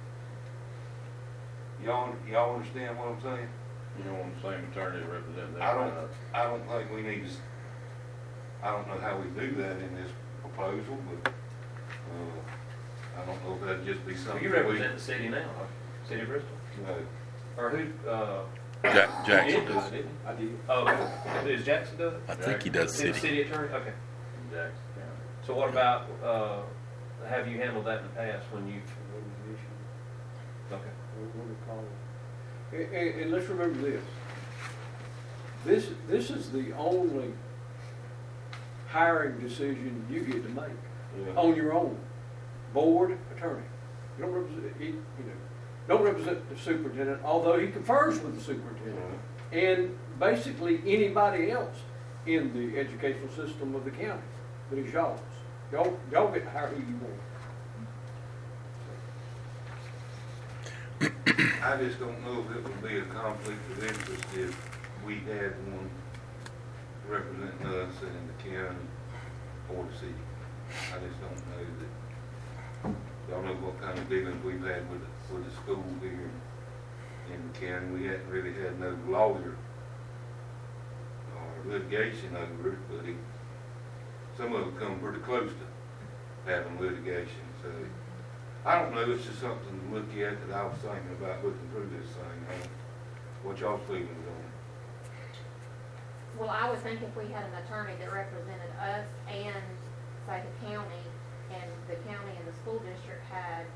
Y'all, y'all understand what I'm saying? You don't want the same attorney to represent that. I don't, I don't think we need to, s- I don't know how we do that in this proposal, but, uh, I don't know if that'd just be So something. you that we- represent the city now, huh? City of Bristol? No, Or who, uh? Jack, He Jackson did do does. it, didn't he? I did. Oh, okay. Is Jackson do it? I think he does Is he the city. city attorney? Okay. Jackson County. So what about, uh, have you handled that in the past when you, okay. What do we call it? And, and, and let's remember this. This, this is the only hiring decision you get to make yeah. on your own. Board attorney. You don't represent, he, you know, don't represent the superintendent, although he confers with the superintendent. And basically anybody else in the educational system of the county, but it's y'all's. Y'all, y'all get to hire who you want. I just don't know if it would be a conflict of interest if we had one representing us in the county or the city. I just don't know that, y'all know what kind of dealings we've had with, the- with the school here in the county. We hadn't really had no lawyer or litigation over it, but it, some of them come pretty close to having litigation, so. I don't know, it's just something to look at that I was thinking about looking through this thing. uh, What y'all's feelings on it? Well, I would think if we had an attorney that represented us and, say, the county, and the county and the school district had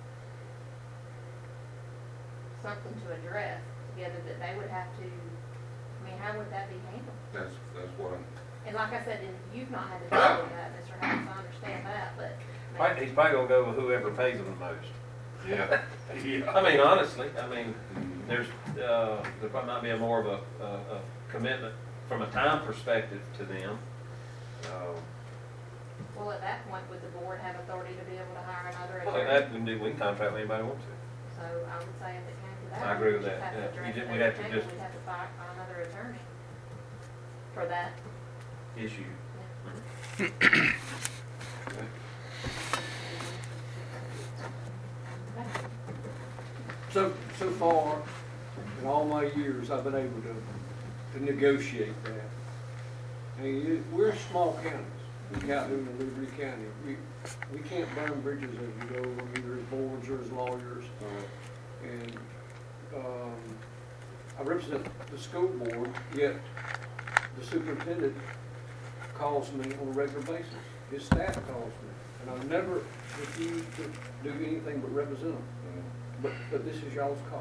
something to address together, that they would have to, I mean, how would that be handled? That's, that's what I'm, And like I said, and you've not had to deal with that, Mister Hayes, I understand that, but. I mean, Probably- He's probably gonna go with whoever pays him the most. yeah, yeah. I mean, honestly, I mean, there's, uh, there probably might be a more of a, a, a commitment from a time perspective to them. Uh, Well, at that point, would the board have authority to be able to hire another Well, attorney? that, we can do, we can contract with anybody wants to. So I would say if it came to that. I agree we with just that, have to yeah. address You just- it we'd at have the to table. just- We'd have to find another attorney for that. Issue. So, so far, in all my years, I've been able to, to negotiate that. And you- we're small counties, Calhoun and Liberty County. We, we can't burn bridges as we go, I mean, there's boards, there's lawyers. And, um, I represent the school board, yet the superintendent calls me on a regular basis. His staff calls me, and I've never refused to do anything but represent them. But, but this is y'all's call.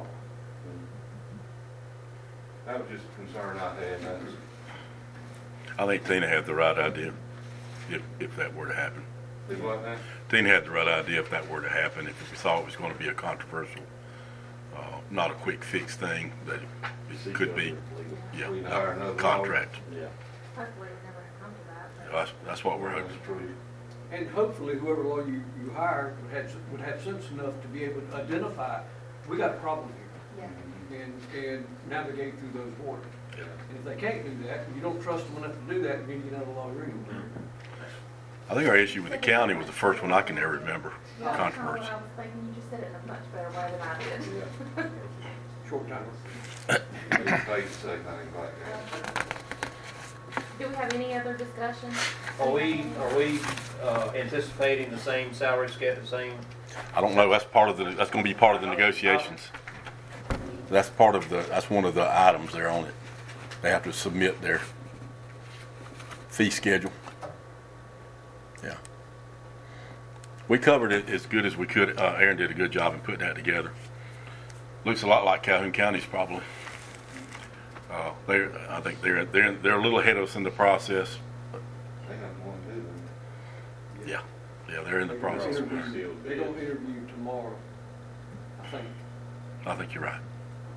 That was just a concern I had, and that's, I think Tina had the right idea, if, if that were to happen. Do what now? Dean had the right idea if that were to happen, if we saw it was going to be a controversial, uh, not a quick fix thing, that it could be, yeah, We hire a another contract. Yeah. Hopefully we never come to that. That's, that's what we're hoping. And hopefully whoever lawyer you, you hire would have, would have sense enough to be able to identify, we got a problem here. Yeah. And, and navigate through those waters. Yeah. And if they can't do that, and you don't trust them enough to do that, then you get another lawyer anyway. I think our issue with the county was the first one I can ever remember, Yeah, that's kinda what controversy. I was thinking, you just said it in a much better way than I did. Short time. They pay to say things like that. Do we have any other discussion? Are we, are we uh, anticipating the same salary schedule, same? I don't know, that's part of the, that's gonna be part of the negotiations. That's part of the, that's one of the items there on it. They have to submit their fee schedule. Yeah. We covered it as good as we could. Uh, Aaron did a good job in putting that together. Looks a lot like Calhoun County's probably. Uh, they're, I think they're, they're, they're a little ahead of us in the process. They have one to do Yeah, yeah, they're in the They're gonna process. interview- They're gonna interview tomorrow, I think. I think you're right.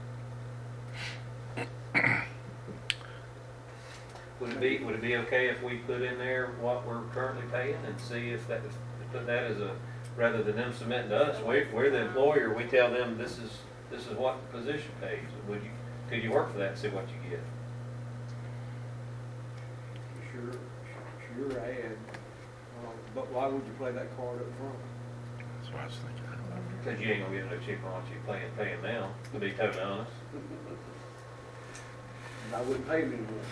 Would it be, would it be okay if we put in there what we're currently paying and see if that, put that as a, rather than them submitting to us, we're, we're the employer, we tell them this is, this is what the position pays. Would you, could you work for that and see what you get? Sure, sure, and, uh, but why would you play that card up front? That's what I was thinking. Because you ain't gonna get no cheaper on what you paying, paying now, to be totally honest. I wouldn't pay them anymore.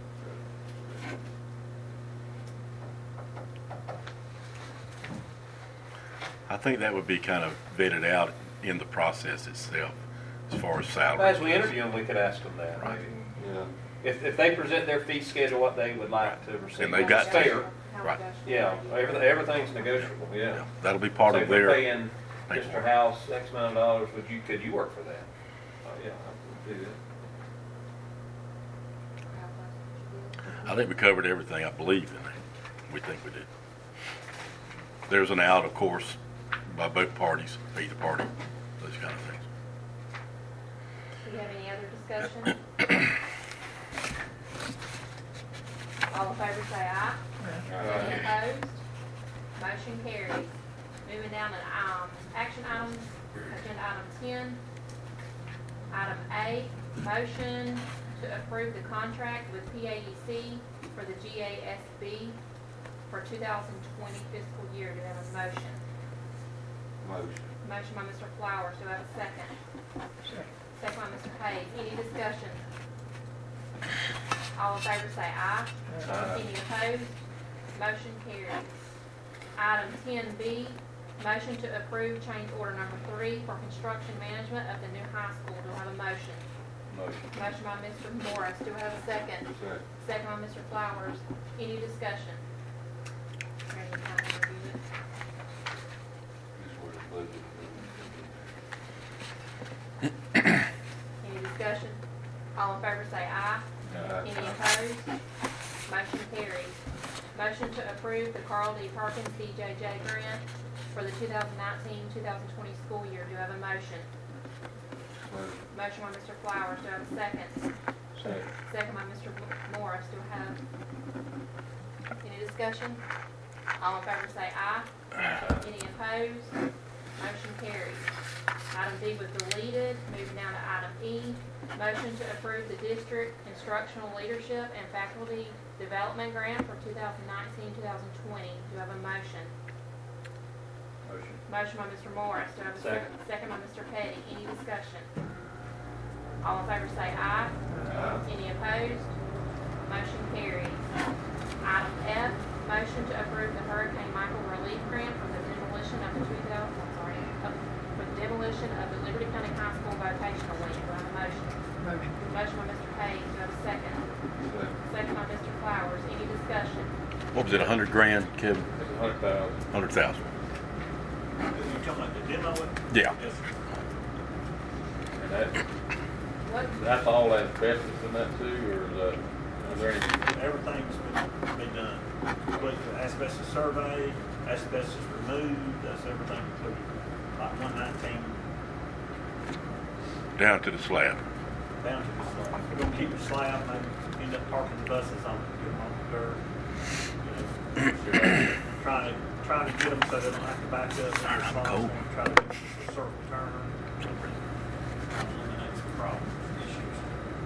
I think that would be kind of vetted out in the process itself, as far as salary. As we interview them, we could ask them that, Right. maybe. Yeah. If, if they present their fee schedule, what they would like to receive. And they got to. Fair. Right. Yeah, everything, everything's negotiable, yeah. Yeah, that'll be part So of if we're their. paying Mister House X amount of dollars, would you, could you work for that? Oh, yeah, I would do that. I think we covered everything, I believe, in it. We think we did. There's an out, of course, by both parties, either party, those kind of things. Do you have any other discussion? All in favor say aye. Any opposed? Motion carries. Moving down to, um, action items, agenda item ten. Item A, motion to approve the contract with P A E C for the G A S B for two thousand twenty fiscal year. Do we have a motion? Motion. Motion by Mister Flowers. Do I have a second? Second by Mister Hayes. Any discussion? All in favor say aye. Aye. Any opposed? Motion carries. Item ten B, motion to approve change order number three for construction management of the new high school. Do I have a motion? Motion. Motion by Mister Morris. Do I have a second? Second. Second by Mister Flowers. Any discussion? Ready to have a review it? This is where the budget. Any discussion? All in favor say aye. Aye. Any opposed? Motion carries. Motion to approve the Carl D. Perkins D J J grant for the two thousand nineteen two thousand twenty school year. Do I have a motion? Motion. Motion by Mister Flowers. Do I have a second? Second. Second by Mister Morris. Do I have any discussion? All in favor say aye. Any opposed? Motion carries. Item D was deleted. Moving down to item E. Motion to approve the district instructional leadership and faculty development grant for two thousand nineteen two thousand twenty. Do I have a motion? Motion. Motion by Mister Morris. Do I have a second? Second. Second by Mister Petty. Any discussion? All in favor say aye. Aye. Any opposed? Motion carries. Item F, motion to approve the Hurricane Michael relief grant for the demolition of the two thousand, I'm sorry, of- for the demolition of the Liberty County High School vocational wing. Do I have a motion? Motion. Motion by Mister Hayes. Do I have a second? Second. Second by Mister Flowers. Any discussion? What was it, a hundred grand, Kevin? It's a hundred thousand. Hundred thousand? You talking about the demo? Yeah. Yes. And that, What? that's all asbestos in that too, or is that? Is there any? Everything's been, been done. But asbestos survey, asbestos removed, that's everything included. Like one nineteen, Down to the slab. down to the slab. We're gonna keep the slab, maybe end up parking the buses on, get them on the dirt. You know, trying to, trying to get them so they don't have to back up in the slots, and try to get a circle turn. Eliminate some problems, issues.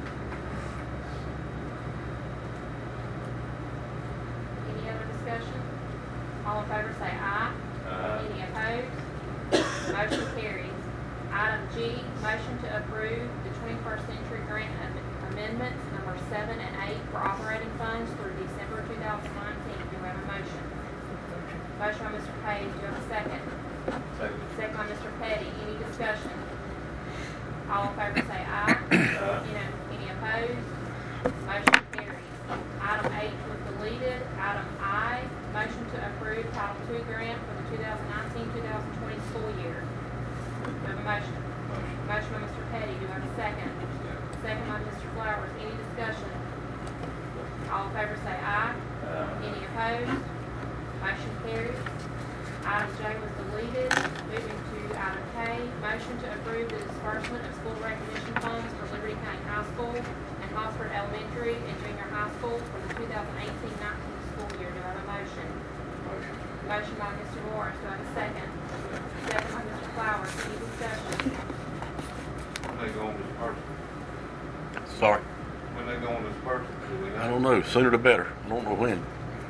Any other discussion? All in favor say aye. Aye. Any opposed? Motion carries. Item G, motion to approve the twenty-first century grant am- amendments number seven and eight for operating funds through December two thousand nineteen. Do we have a motion? Motion by Mister Page, do we have a second? Second. Second by Mister Petty. Any discussion? All in favor say aye. Any, any opposed? Motion carries. Item H was deleted. Item I, motion to approve Title two grant for the two thousand nineteen two thousand twenty school year. Do we have a motion? Motion by Mister Petty. Do we have a second? Second by Mister Flowers. Any discussion? All in favor say aye. Any opposed? Motion carries. Item J was deleted. Moving to item K, motion to approve the disbursement of school recognition funds for Liberty County High School and Hosford Elementary and Junior High School for the two thousand eighteen nineteen school year. Do I have a motion? Motion. Motion by Mister Morris. Do I have a second? Second by Mister Flowers. Any discussion? When they go on dispersal, Sorry. when they go on dispersal, do we know? I don't know. Sooner the better. I don't know when.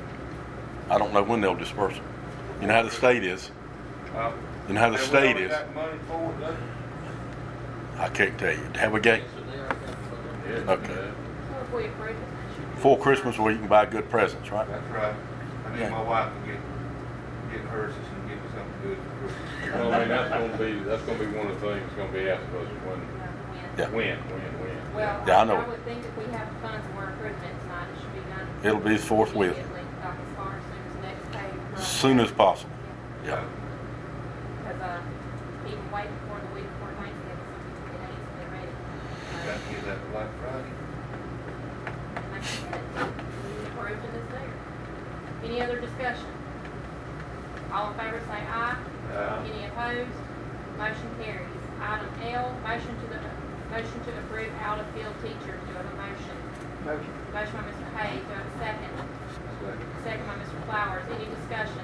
I don't know when they'll disperse them. You know how the state is. Uh, You know how the have we state already is. got money for it, though? I can't tell you. Have we got So they are covered. Yeah. Okay. So if we approve it, then should we- before Christmas where you can buy good presents, right? That's right. I need Yeah. my wife to get, get hers and get me something good for Christmas. Well, I mean, that's gonna be, that's gonna be one of the things that's gonna be asked of us, when, Yeah. Yeah. when, when, when. Well, Yeah, I I know. I would think if we have the funds and we're approving it tonight, it should be done. It'll be forthwith. Immediately, like as far as soon as the next pay. As soon as possible. Yeah. Because, uh, even wait before the week before Thanksgiving, so it ain't really ready. Got to get that for Black Friday. And like you said, it's approved and it's there. Any other discussion? All in favor say aye. Aye. Any opposed? Motion carries. Item L, motion to the, motion to approve out-of-field teachers. Do I have a motion? Motion. Motion by Mister Hayes. Do I have a second? Second. Second by Mister Flowers. Any discussion?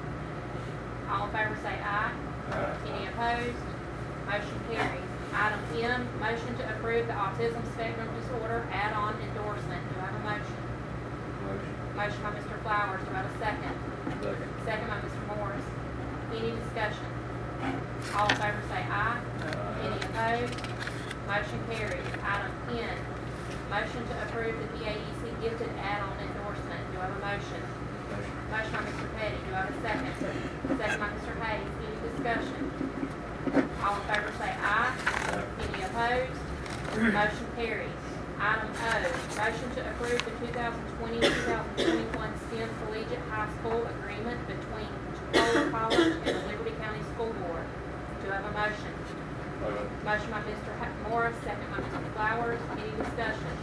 All in favor say aye. Any opposed? Motion carries. Item M, motion to approve the autism spectrum disorder add-on endorsement. Do I have a motion? Motion. Motion by Mister Flowers. Do I have a second? Second. Second by Mister Morris. Any discussion? All in favor say aye. Any opposed? Motion carries. Item N, motion to approve the P A E C gifted add-on endorsement. Do I have a motion? Motion by Mister Petty. Do I have a second? Second by Mister Hayes. Any discussion? All in favor say aye. Any opposed? Motion carries. Item O, motion to approve the two thousand twenty two thousand twenty-one STEM Collegiate High School agreement between Chipola College and the Liberty County School Board. Do I have a motion? Motion by Mister Ha- Morris, second by Mister Flowers. Any discussion?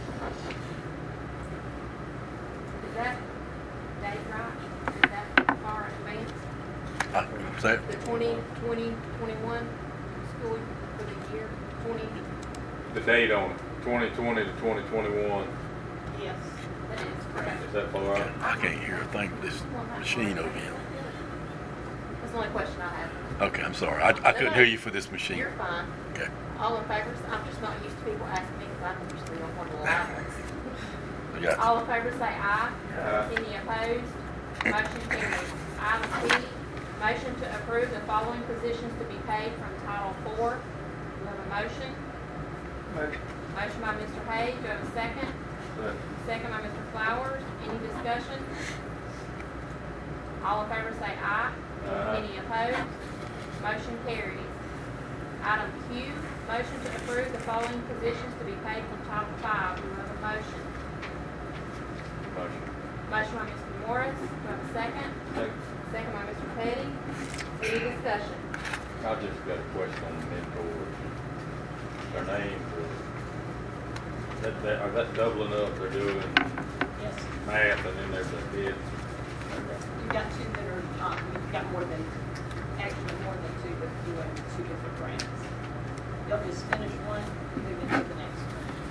Is that date right? Is that far in advance? Uh, say it. The twenty twenty twenty-one school for the year, twenty, The date on it, twenty twenty to twenty twenty-one, Yes. that is correct. is that far out? I can't hear a thing with this machine over here. That's the only question I have. Okay, I'm sorry. I, I couldn't hear you for this machine. You're fine. Okay. All in favor, I'm just not used to people asking me because I'm usually on one of the loud ones. I got you. All in favor say aye. Aye. Any opposed? Motion carries. Item B, motion to approve the following positions to be paid from Title four. Do you have a motion? Motion. Motion by Mister Hayes. Do you have a second? Second. Second by Mister Flowers. Any discussion? All in favor say aye. Any opposed? Motion carries. Item Q, motion to approve the following positions to be paid from Title five. Do you have a motion? Motion. Motion by Mister Morris. Do you have a second? Second. Second by Mister Petty. Any discussion? I just got a question on the mentors, their names, or That, that, are that doubling up, they're doing Yes. math and then there's a bid? You've got two that are, uh, you've got more than, actually more than two, but doing two different grants. They'll just finish one, move into the next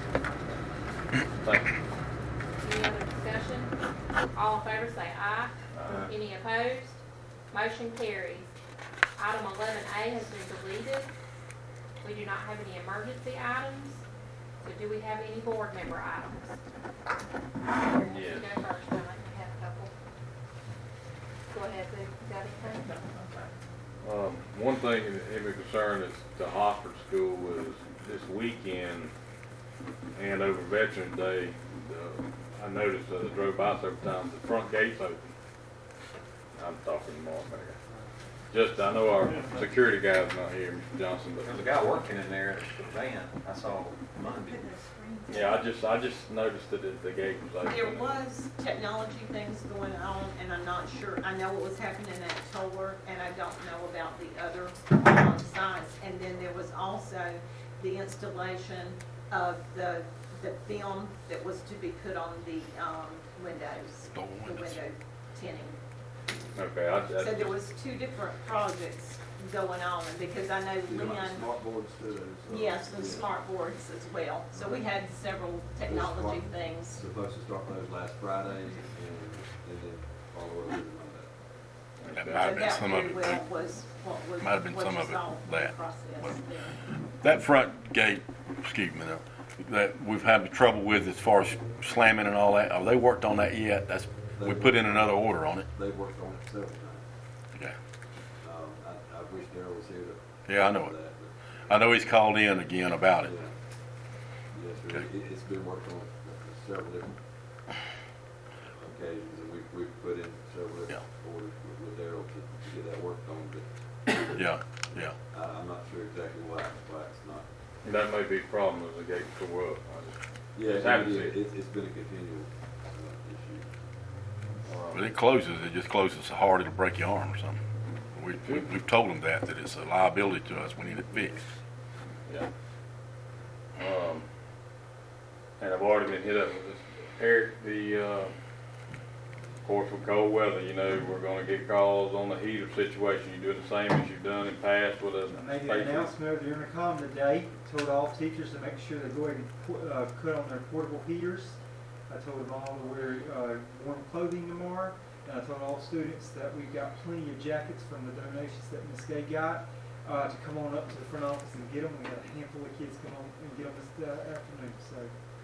one. Thank you. Any other discussion? All in favor say aye. Aye. Any opposed? Motion carries. Item eleven A has been deleted. We do not have any emergency items. So do we have any board member items? Yes. You go first, John. We have a couple. Go ahead, Sue. You got anything? Um, one thing that had me concerned is the Hofford School was this weekend and over Veterans Day. Uh, I noticed as I drove by several times, the front gate's open. I'm talking to Mark Mayor. Just, I know our security guy's not here, Mister Johnson, but. There's a guy working in there at the van, I saw Monday. Yeah, I just, I just noticed that it- the gate was open. There was technology things going on, and I'm not sure, I know what was happening at Toller, and I don't know about the other um, sites. And then there was also the installation of the, the film that was to be put on the um, windows, Door the windows. window tinting. Okay, I, So there I, was two different projects going on, because I know Lynn. Smart boards too. so- Yes, and Yeah. smart boards as well. So we had several technology things. Supposed to start those last Friday and, and then follow up with Monday. That okay. might have So been that some of very it. well was what was. Might have been what some you of it, saw in the that. process But- there. That front gate, excuse me now, that we've had trouble with as far as slamming and all that, have they worked on that yet? That's, we put in another order on it. They've worked on it several times. Yeah. Um, I, I wish Darryl was here to. Yeah, I know cover it. that, but, I know he's called in again about it. yeah. Yes, sir. Okay. It, it's been worked on for several different occasions, and we, we've put in several different orders with, with Darryl to, to get that worked on, but Yeah, yeah. I, I'm not sure exactly why, why it's not. that may be a problem as the gate tore up. I just, Yeah, Just it, haven't it, seen it, it's been a continual, uh, issue. When it closes, it just closes so hard it'll break your arm or something. We, we, we've told them that, that it's a liability to us, we need it fixed. yeah. Um, and I've already been hit up with this, Eric, the, uh, of course with cold weather, you know, we're gonna get calls on the heater situation. You doing the same as you've done in past with us? I made an announcement over the intercom today, told all teachers to make sure they go ahead and pu- uh, put on their portable heaters. I told them all to wear uh, warm clothing tomorrow, and I told all students that we've got plenty of jackets from the donations that Miss Gay got uh, to come on up to the front office and get them. We got a handful of kids come on and get them this uh, afternoon. So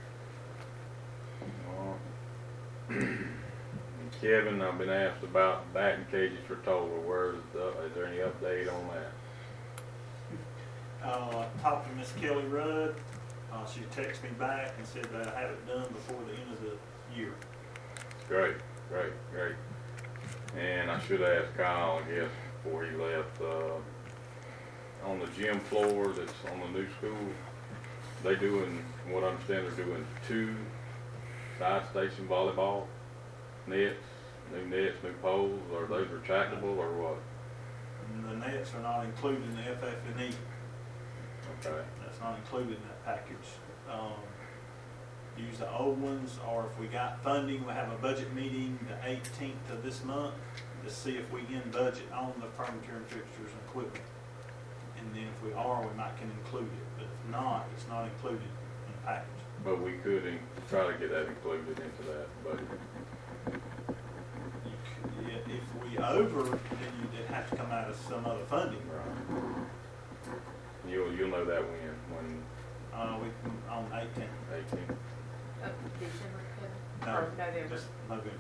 Kevin, I've been asked about batting cages for Toller. Where's the, is there any update on that? Uh, talked to Miss Kelly Rudd. Uh, she texted me back and said that I have it done before the end of the year. Great, great, great. And I should ask Kyle, I guess, before he left, uh, on the gym floor that's on the new school, they doing, from what I understand, they're doing two side station volleyball nets, new nets, new poles. Are those retractable or what? And the nets are not included in the F F and E. Okay. That's not included in that package. Um, use the old ones, or if we got funding, we have a budget meeting the eighteenth of this month to see if we can budget on the furniture and fixtures and equipment. And then if we are, we might can include it, but if not, it's not included in the package. But we could in- try to get that included into that budget. You c- yeah, If we over, then you'd have to come out of some other funding. Right. You'll, you'll know that when, when Uh, we, on eighteenth. eighteen. Of December, Kevin? No, Or November? just November.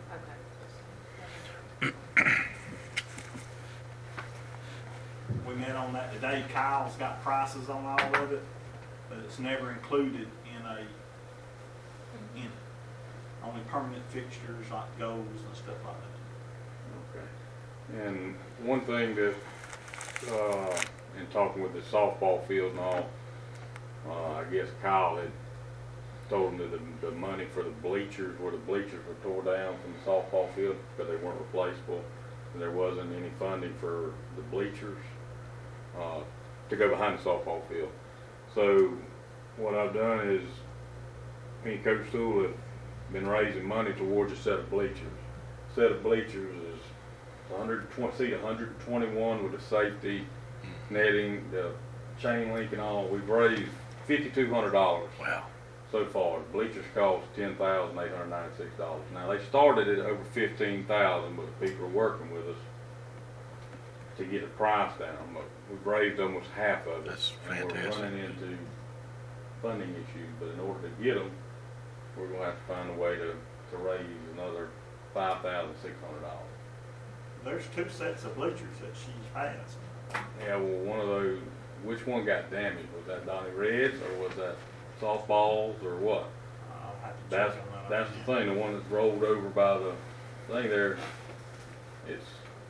Okay. We met on that today. Kyle's got prices on all of it, but it's never included in a, in it. Only permanent fixtures like goals and stuff like that. Okay. And one thing that, uh, in talking with the softball field and all, uh, I guess Kyle had told him that the, the money for the bleachers, where the bleachers were tore down from the softball field because they weren't replaceable, and there wasn't any funding for the bleachers, uh, to go behind the softball field. So what I've done is me and Coach Stool have been raising money towards a set of bleachers. Set of bleachers is one hundred twenty, seat one hundred twenty-one with the safety netting, the chain link and all. We've raised fifty-two hundred dollars. Wow. So far. The bleachers cost ten thousand eight hundred ninety-six dollars. Now, they started at over fifteen thousand dollars, but people are working with us to get the price down. But we've raised almost half of it. That's and fantastic. We're running into funding issues, but in order to get them, we're going to have to find a way to, to raise another five thousand six hundred dollars. There's two sets of bleachers that she has. Yeah, well, one of those, which one got damaged? Was that Donnie Red's or was that softballs or what? I'll have to check That's, on that. that's the thing, the one that's rolled over by the thing there, it's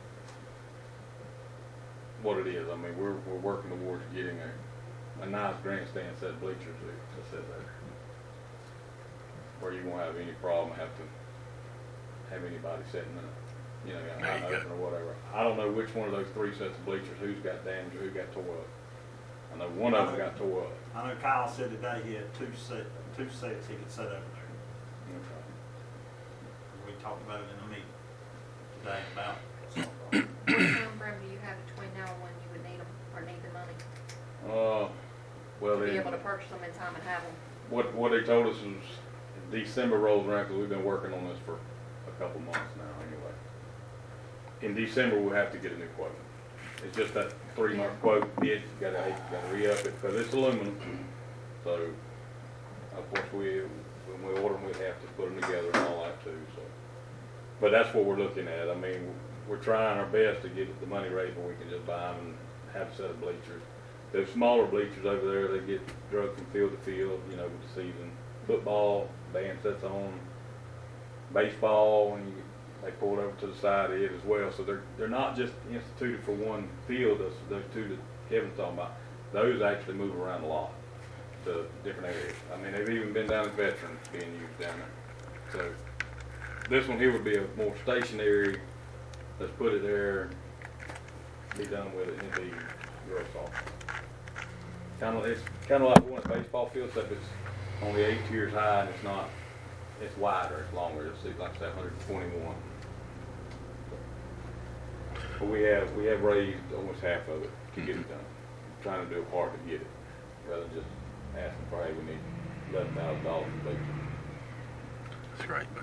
what it is. I mean, we're, we're working towards getting a, a nice grandstand set of bleachers that, that sit there. Where you won't have any problem, have to have anybody sitting in it, you know, There out you go. open or whatever. I don't know which one of those three sets of bleachers, who's got damaged, who got tore up. I know one of them got tore up. I know Kyle said today he had two set, two sets he could set over there. Okay. We talked about it in a meeting today about it. What time frame do you have between now and when you would need them, or need the money? Uh, well, To be then, able to purchase them in time and have them? what, what they told us was December rolls around, because we've been working on this for a couple months now anyway. In December, we'll have to get a new quote. It's just that three month quote, bid, you gotta, you gotta re-up it, because it's aluminum. So, of course, we, when we order them, we have to put them together and all that too, so. But that's what we're looking at. I mean, we're trying our best to get the money raised where we can just buy them and have a set of bleachers. Those smaller bleachers over there, they get drug from field to field, you know, with the season. Football, band sets on, baseball, and you, they pull it over to the side of it as well. So they're they're not just instituted for one field. Those, those two that Kevin's talking about, those actually move around a lot to different areas. I mean, they've even been down at Veterans being used down there. So this one here would be a more stationary. Let's put it there, be done with it, and it'd be real soft. Kind of, it's kind of like one at baseball field, except it's only eight tiers high and it's not, it's wider, it's longer. It's like I said, one hundred twenty-one. But we have, we have raised almost half of it to get it done. Trying to do it hard to get it, rather than just asking for, hey, we need eleven thousand dollars to bleach it. That's great, but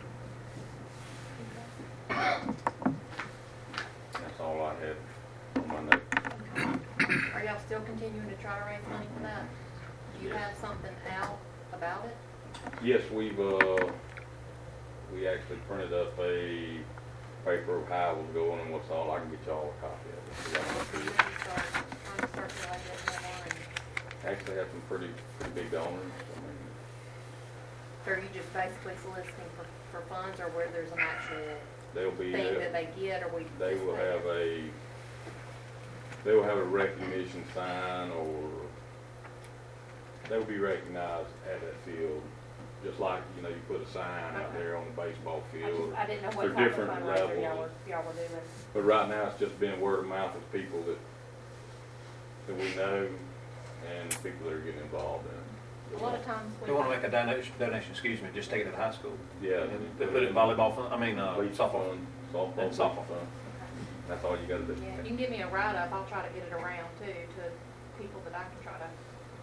That's all I had on my note. Are y'all still continuing to try to raise money for that? Do you have something out about it? Yes, we've, uh, we actually printed up a paper of how it was going and what's all. I can get y'all a copy of it. So y'all can see it. Start- trying to circulate it more and- Actually have some pretty, pretty big donors. I mean, So are you just basically soliciting for, for funds, or where there's an actual they'll be, thing uh, that they get, or we? they will have a, they will have a recognition sign, or they will be recognized at that field, just like, you know, you put a sign out there on the baseball I field. just, I didn't know They're what type of different fundraiser y'all levels. were, y'all were doing. But right now, it's just been word of mouth with people that, that we know, and people that are getting involved in it. A lot of times we. They want to make a donation, donation, excuse me, just take it to high school. Yeah. They put it in volleyball fund, I mean, uh, Bleach softball. fund, softball, And bleach softball. fund. That's all you gotta do. Yeah, you can give me a write-up, I'll try to get it around too, to people that I can try to,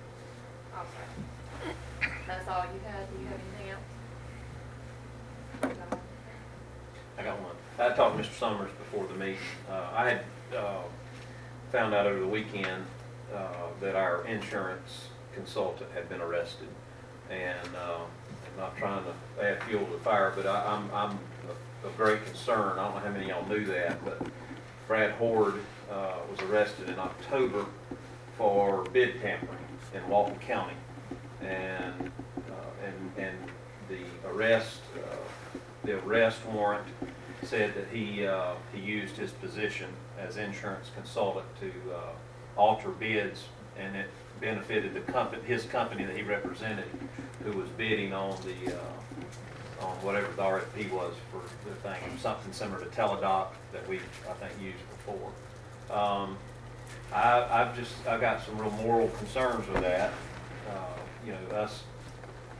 also. That's all you had, do you have anything else? No. I got one. I talked to Mister Summers before the meeting. Uh, I had, uh, found out over the weekend, uh, that our insurance consultant had been arrested. And, uh, I'm not trying to add fuel to the fire, but I, I'm, I'm of great concern. I don't know how many of y'all knew that, but Brad Horde, uh, was arrested in October for bid tampering in Walton County. And, uh, and, and the arrest, uh, the arrest warrant said that he, uh, he used his position as insurance consultant to, uh, alter bids, and it benefited the company, his company that he represented, who was bidding on the, uh, on whatever the R F P was for the thing, something similar to Teledoc that we, I think, used before. Um, I, I've just, I got some real moral concerns with that. Uh, you know, us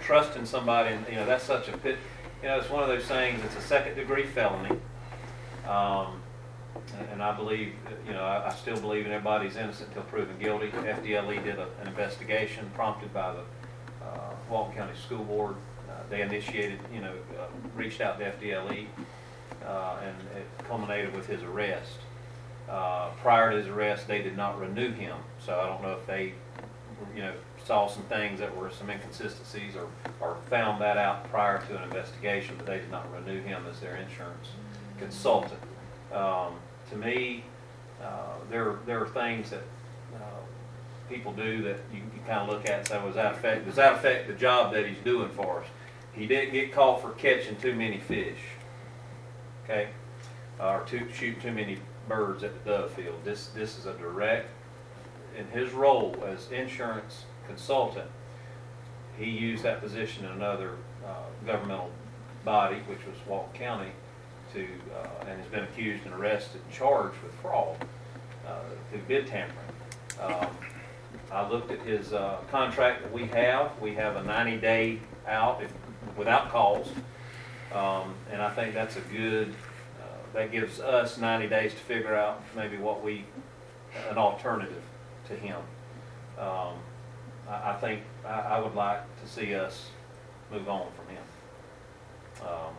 trusting somebody, and, you know, that's such a pit, you know, it's one of those things, it's a second degree felony. Um, and, and I believe, you know, I, I still believe in everybody's innocent until proven guilty. F D L E did a, an investigation prompted by the uh, Walton County School Board. Uh, they initiated, you know, uh, reached out to F D L E, uh, and it culminated with his arrest. Uh, prior to his arrest, they did not renew him, so I don't know if they, you know, saw some things that were some inconsistencies or, or found that out prior to an investigation, but they did not renew him as their insurance consultant. Um, to me, uh, there, there are things that uh, people do that you, you kind of look at and say, well, does that affect, does that affect the job that he's doing for us? He didn't get caught for catching too many fish, okay, or too, shooting too many birds at the dove field. This, this is a direct, in his role as insurance consultant, he used that position in another uh, governmental body, which was Walton County, to uh, and has been accused and arrested and charged with fraud uh, through bid tampering. Um, I looked at his uh, contract that we have. We have a ninety day out if, without calls, um, and I think that's a good. Uh, that gives us ninety days to figure out maybe what we an alternative to him. Um, I, I think I, I would like to see us move on from him. Um,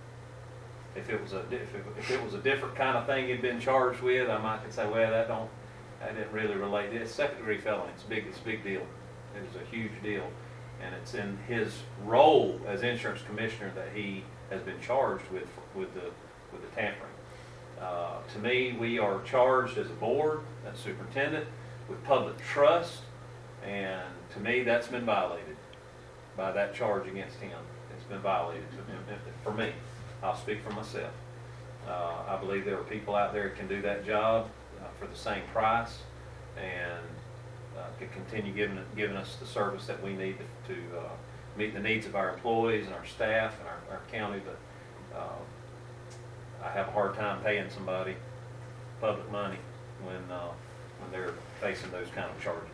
if it was a if it, if it was a different kind of thing he'd been charged with, I might could say, well, that don't that didn't really relate. It's second degree felony. It's big. It's a big deal. It's a huge deal, and it's in his role as insurance commissioner that he has been charged with with the with the tampering. Uh, to me, we are charged as a board, as superintendent, with public trust, and to me, that's been violated by that charge against him. It's been violated for me. I'll speak for myself. Uh, I believe there are people out there who can do that job uh, for the same price and uh, can continue giving giving us the service that we need to, to uh, meet the needs of our employees and our staff and our, our county. But uh, I have a hard time paying somebody public money when uh, when they're facing those kind of charges.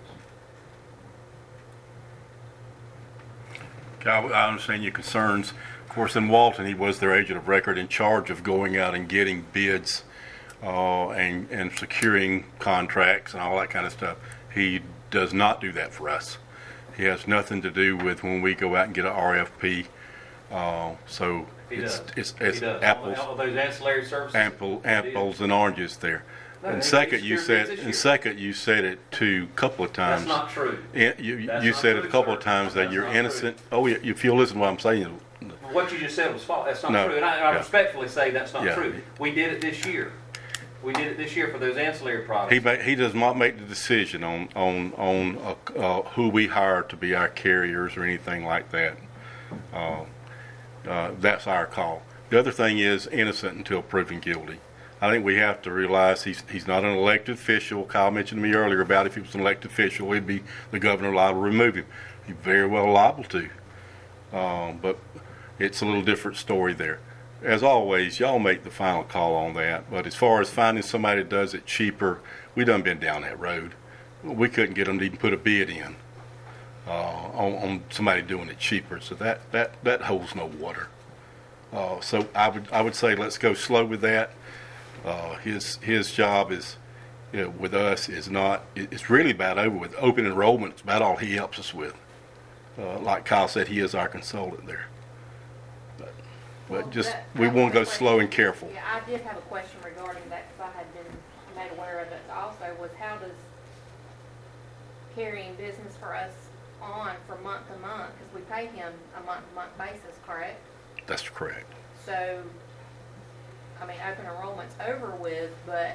Okay, I understand your concerns. Of course, in Walton, he was their agent of record in charge of going out and getting bids uh, and, and securing contracts and all that kind of stuff. He does not do that for us. He has nothing to do with when we go out and get an R F P. Uh, so He it's, does. it's, He it's does. apples, All those ancillary services. apple, apples and oranges there. No, and they second, you secured said, bids this and year. second, you said it to a couple of times. That's not true. Yeah, you That's you not said it true, a couple sir. of times that That's you're not innocent. Oh, yeah, if you listen to what I'm saying. What you just said was false. That's not No. true. And I, I Yeah. respectfully say that's not Yeah. true. We did it this year. We did it this year for those ancillary products. He ma- he does not make the decision on on on uh, uh, who we hire to be our carriers or anything like that. Uh, uh, that's our call. The other thing is innocent until proven guilty. I think we have to realize he's he's not an elected official. Kyle mentioned to me earlier about if he was an elected official, he'd be the governor liable to remove him. He's very well liable to. Um, but it's a little different story there. As always, y'all make the final call on that. But as far as finding somebody that does it cheaper, we done been down that road. We couldn't get them to even put a bid in uh, on, on somebody doing it cheaper. So that that that holds no water. Uh, so I would I would say let's go slow with that. Uh, his his job is you know, with us is not. It's really about over with. Open enrollment is about all he helps us with. Uh, like Kyle said, he is our consultant there. But, but Well, just that- we that want to was go a slow and question. careful. Yeah, I did have a question regarding that because I had been made aware of it also, was how does carrying business for us on from month to month, because we pay him a month-to-month basis, correct? That's correct. So, I mean, open enrollment's over with, but,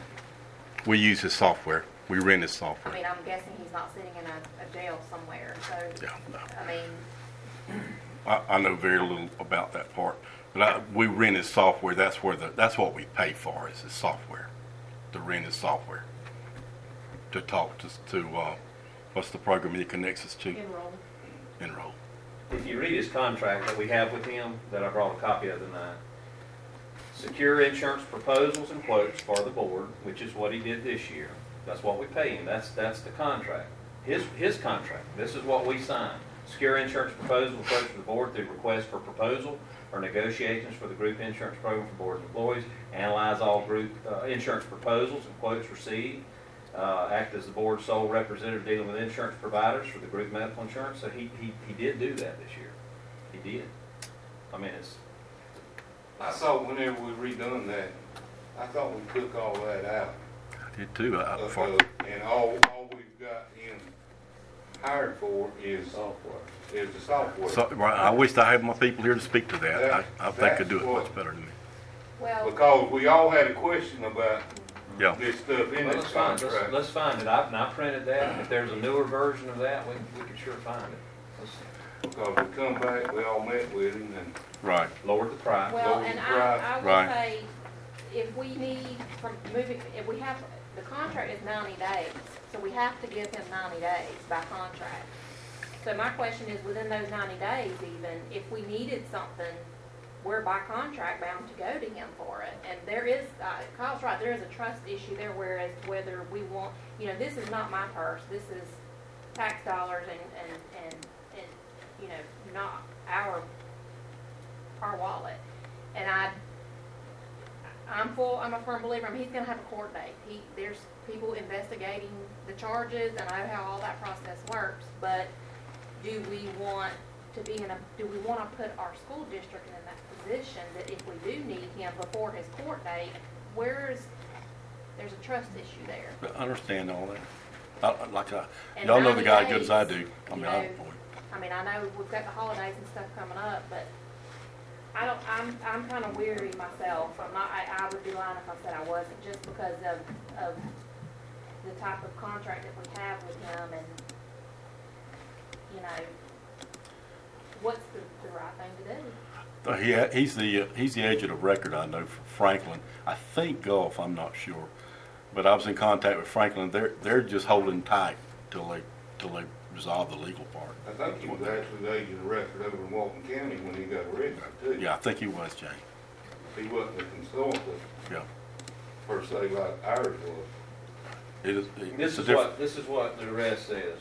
We use his software. We rent his I software. mean, I'm guessing he's not sitting in a, a jail somewhere, so, Yeah, no. I mean, I, I know very little about that part, but I, we rent his software. That's where the that's what we pay for is his software, to rent his software, to talk to to uh, what's the program he connects us to? enroll. Enroll. If you read his contract that we have with him, that I brought a copy of tonight, secure insurance proposals and quotes for the board, which is what he did this year. That's what we pay him. That's that's the contract. His his contract. This is what we signed. Secure insurance proposal approach to the board through request for proposal or negotiations for the group insurance program for board employees. Analyze all group uh, insurance proposals and quotes received. Uh, act as the board's sole representative dealing with insurance providers for the group medical insurance. So he, he, he did do that this year. He did. I mean, it's. I thought whenever we redone that, I thought we took all that out. I did too. I, Uh, for, uh, and all, all we've got in hired for is, is the software. so, right, I wish I had my people here to speak to that. I, I think they could do it much better than me. Well, Because we all had a question about Yeah. this stuff in Well, this let's find, contract. let's, let's find it. I, and I printed that. If there's a newer version of that, we, we can sure find it. Let's Because we come back, we all met with him and Right. lower the price. well, Lower and the I, price. I will Right. say, if we need from moving, if we have, the contract is ninety days, so we have to give him ninety days by contract. So my question is, within those ninety days even, if we needed something, we're by contract bound to go to him for it. And there is, uh, Kyle's right, there is a trust issue there, whereas whether we want, you know, this is not my purse, this is tax dollars and, and, and, and, you know, not our, our wallet. And I, I'm full, I'm a firm believer, I mean, he's gonna have a court date. He, there's people investigating the charges, and I know how all that process works, but do we want to be in a, do we wanna put our school district in that position that if we do need him before his court date, where's, there's a trust issue there. But I understand all that. I, I- like I, And y'all know the guy as ninety good as I days, do. I mean, you I, know, I mean, I know we've got the holidays and stuff coming up, but I don't, I'm, I'm kinda weary myself. I'm not, I, I would be lying if I said I wasn't, just because of, of the type of contract that we have with him and, you know, what's the, the right thing to do? Uh, He, ha- he's the, uh, he's the agent of record, I know, for Franklin. I think Gulf, I'm not sure. But I was in contact with Franklin. They're, they're just holding tight till they, till they resolve the legal part. I think he was actually the agent of record over in Walton County when he got arrested too. Yeah, I think he was, Jane. He wasn't a consultant Yeah. per se like ours was. It is, it- This it's a is different, what, this is what the arrest says.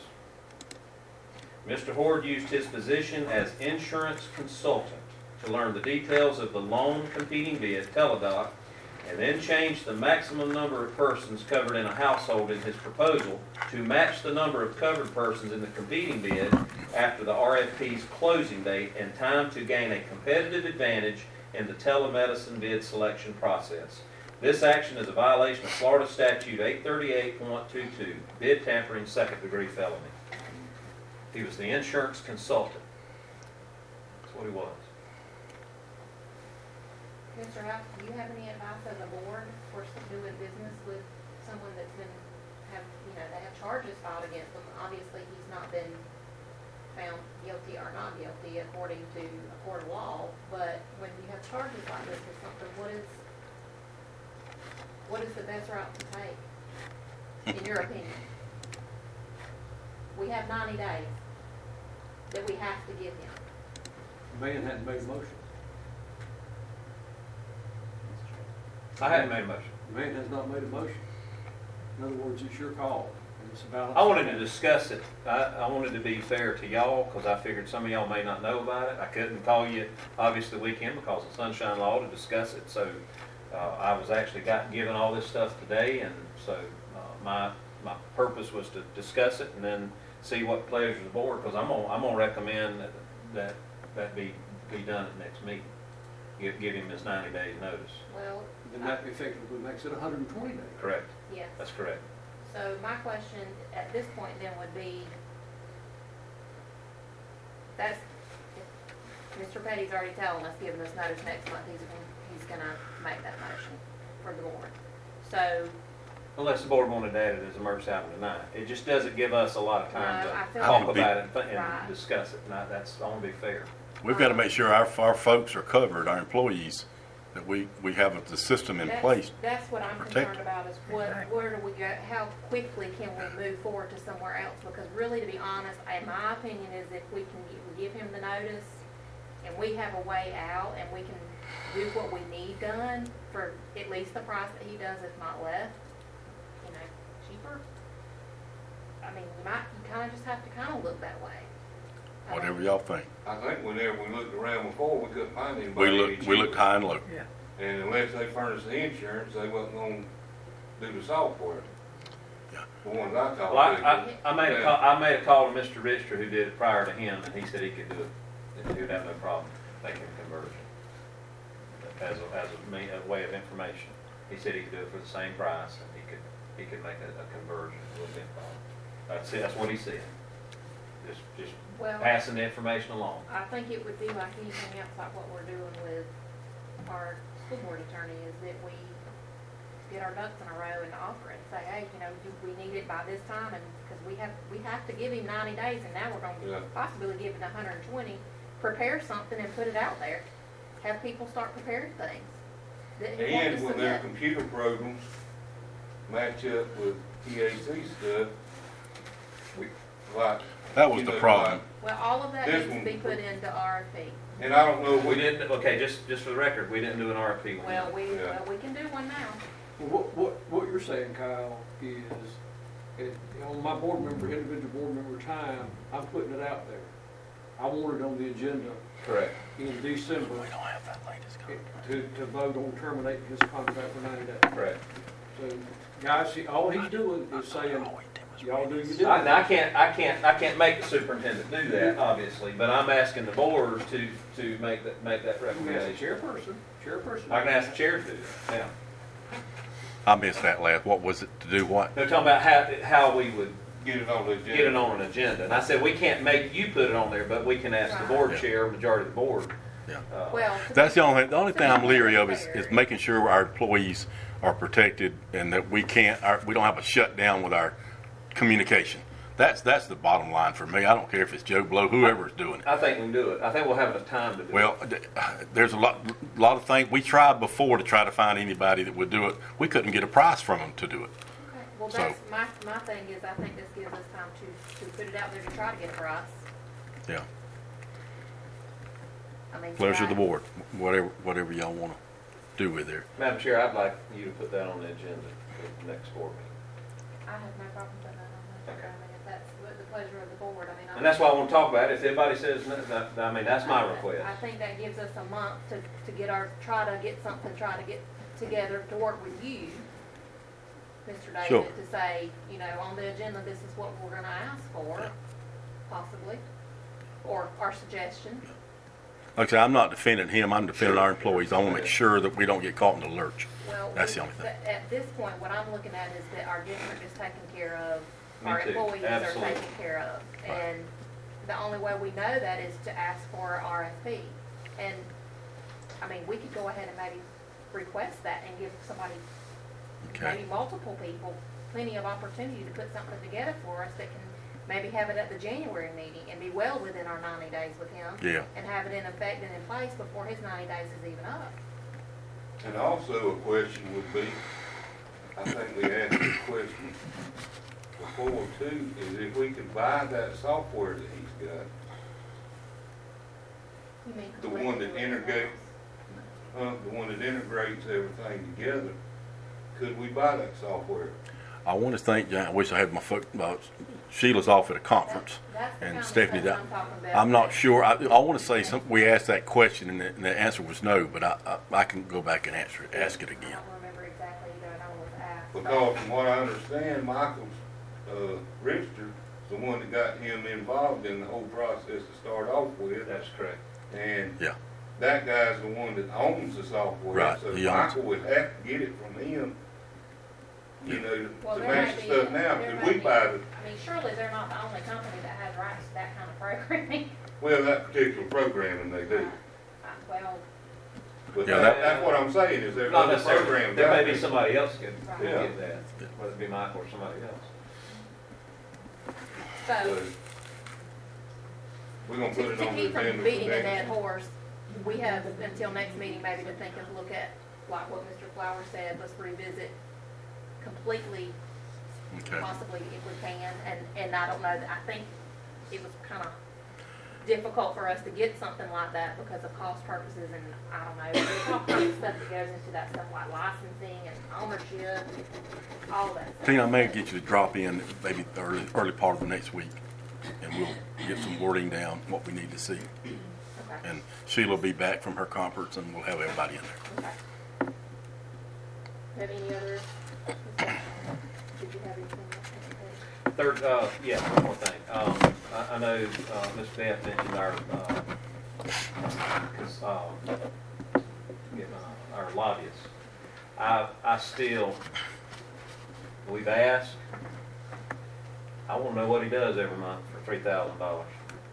Mister Horde used his position as insurance consultant to learn the details of the loan competing bid, Teledoc, and then changed the maximum number of persons covered in a household in his proposal to match the number of covered persons in the competing bid after the R F P's closing date and time to gain a competitive advantage in the telemedicine bid selection process. This action is a violation of Florida Statute eight thirty-eight point two two, bid tampering, second degree felony. He was the insurance consultant. That's what he was. Mister House, do you have any advice as a board for some- doing business with someone that's been, have, you know, they have charges filed against them? Obviously, he's not been found guilty or not guilty according to a court of law, but when you have charges like this or something, what is, what is the best route to take, in your opinion? We have ninety days that we have to give him. The man hadn't made a motion. I hadn't made a motion. The man has not made a motion. In other words, it's your call, and it's about. I wanted to discuss it. I, I wanted to be fair to y'all, because I figured some of y'all may not know about it. I couldn't call you, obviously, weekend because of sunshine law to discuss it, so uh, I was actually got given all this stuff today, and so uh, my my purpose was to discuss it and then see what pleasure the board, because I'm gonna I'm gonna recommend that that, that be be done at the next meeting. Give, give him his ninety days notice. Well, Then that effectively makes it hundred and twenty days. Correct. yes. That's correct. So my question at this point then would be, that's, Mister Petty's already telling us, giving us notice next month, he's, he's gonna make that motion for the board. So, Unless the board wanted to add it as emergency item tonight. It just doesn't give us a lot of time No, I to feel talk like- about it and, and Right. discuss it. And I, that's, I want to be fair. we've got to make sure our, our folks are covered, our employees, that we, we have the system in that's, place. that's what I'm Protect concerned about is what, where do we go, how quickly can we move forward to somewhere else? Because really, to be honest, in my opinion, is if we can gi- we give him the notice and we have a way out and we can do what we need done for at least the price that he does, if not less, you know, cheaper. I mean, you might, you kind of just have to kind of look that way. whatever y'all think. I think whenever we looked around before, we couldn't find anybody. We any looked, we looked cheaper. high and low. Yeah. And unless they furnished the insurance, they wasn't gonna do the software. Yeah. The ones I talked to. Well, I, I, I made a Yeah. call, I made a call to Mister Richter who did it prior to him, and he said he could do it, and he would have no problem making a conversion. As a, as a, me- a way of information. He said he could do it for the same price, and he could, he could make a, a conversion, it wouldn't be a problem. That's, it, that's what he said. Just, just Well- passing the information along. I think it would be like anything else, like what we're doing with our school board attorney, is that we get our ducks in a row and offer it, say, hey, you know, do- we need it by this time, and, because we have, we have to give him ninety days, and now we're Yeah. gonna possibly give it hundred and twenty, prepare something and put it out there. Have people start preparing things that he wants And to when their submit. computer programs match up with P A C stuff, we, like. That was you the know, problem. like- Well, all of that This needs to one- be put into R F P. And I don't know if We we didn't, okay, just, just for the record, we didn't do an R F P. Well, we, Yeah. well, we can do one now. What, what, what you're saying, Kyle, is, it, on my board member, individual board member time, I'm putting it out there. I want it on the agenda Correct. in December We don't have that latest copy. to, to vote on terminating his contract for ninety days. Correct. So, guys, he, all he's doing is saying, y'all do your deal. I, I can't, I can't, I can't make the superintendent do that, obviously, but I'm asking the board to, to make that, make that You can ask the recommendation. chairperson, chairperson. I can ask the chair to do it, yeah. I missed that last. What was it to do what? They're talking about how, how we would get it on the agenda. get it on an agenda. And I said, we can't make you put it on there, but we can ask the board Yeah. chair, majority of the board. Yeah. Uh, Well. to That's be- the only thing, the only to thing be I'm leery of is, fair, is making sure our employees are protected and that we can't, our, we don't have a shutdown with our communication. That's, that's the bottom line for me. I don't care if it's Joe Blow, whoever's doing it. I think we can do it. I think we'll have enough time to do it. Well, th- there's a lot, lot of things, we tried before to try to find anybody that would do it. We couldn't get a price from them to do it. Okay. Well, So- that's, my, my thing is, I think this gives us time to, to put it out there to try to get a price. Yeah. I mean. Pleasure of the try- board, whatever, whatever y'all want to do with it. Madam Chair, I'd like you to put that on the agenda for the next board meeting. I have no problem putting that on there. Okay. I mean, if that's what the pleasure of the board, I mean. I- And that's why I want to talk about it. If anybody says, no, no, I mean, that's my I- request. I think that gives us a month to, to get our, try to get something, try to get together to work with you, Mister Sure. David, to say, you know, on the agenda, this is what we're gonna ask for, Yeah. possibly, or our suggestion. Like I said, I'm not defending him, I'm defending our employees. I want to make sure that we don't get caught in the lurch. Well, That's we- the only thing. th- At this point, what I'm looking at is that our district is taken care of, Me our too. employees are Absolutely. taken care of. Right. And the only way we know that is to ask for R F P. And, I mean, we could go ahead and maybe request that and give somebody, Okay. maybe multiple people, plenty of opportunity to put something together for us that can maybe have it at the January meeting and be well within our ninety days with him. Yeah. And have it in effect and in place before his ninety days is even up. And also a question would be, I think we asked this question before too, is if we could buy that software that he's got, You mean the completely one that with integrates, uh, the one that integrates everything together, could we buy that software? I want to thank, John, I wish I had my foot, uh, Sheila's off at a conference. That's the kind And of Stephanie, stuff that, I'm talking about. I'm not sure, I, I want to say some, we asked that question and the, and the answer was no, but I, I, I can go back and answer it, ask it I again. don't remember exactly either, and I was asked. Because from what I understand, Michael's, uh, Richter, the one that got him involved in the whole process to start off with. That's correct. And Yeah. that guy's the one that owns the software. Right, So he owns Michael would have to get it from him, you know, Well, to there match may the be- stuff now, there because may we be- buy the, I mean, surely they're not the only company that has rights to that kind of programming. well, that particular programming they do. Uh, Well, But Yeah, that, that- that's what I'm saying, is there's Not other necessarily. programs There out may be there. somebody else could, could Yeah. get that, whether it be Michael or somebody else. so, But we're gonna to, put it to on the keep agenda from for beating a next. dead horse, we have until next meeting maybe to think and look at, like what Mister Flower said, let's revisit completely, Okay. possibly if we can, and, and I don't know, that I think it was kind of difficult for us to get something like that because of cost purposes, and I don't know, there's all kinds of stuff that goes into that stuff like licensing and ownership, all that stuff. Tina, I may get you to drop in maybe the early, early part of the next week and we'll get some wording down, what we need to see. Okay. And Sheila will be back from her conference, and we'll have everybody in there. Okay. Have any other discussion? Did you have anything else? Third, uh, yeah, one more thing. Um, I, I know, uh, Miz Beth mentioned our, uh, cause, um, get my- our lobbyists. I, I still, we've asked, I wanna know what he does every month for three thousand dollars.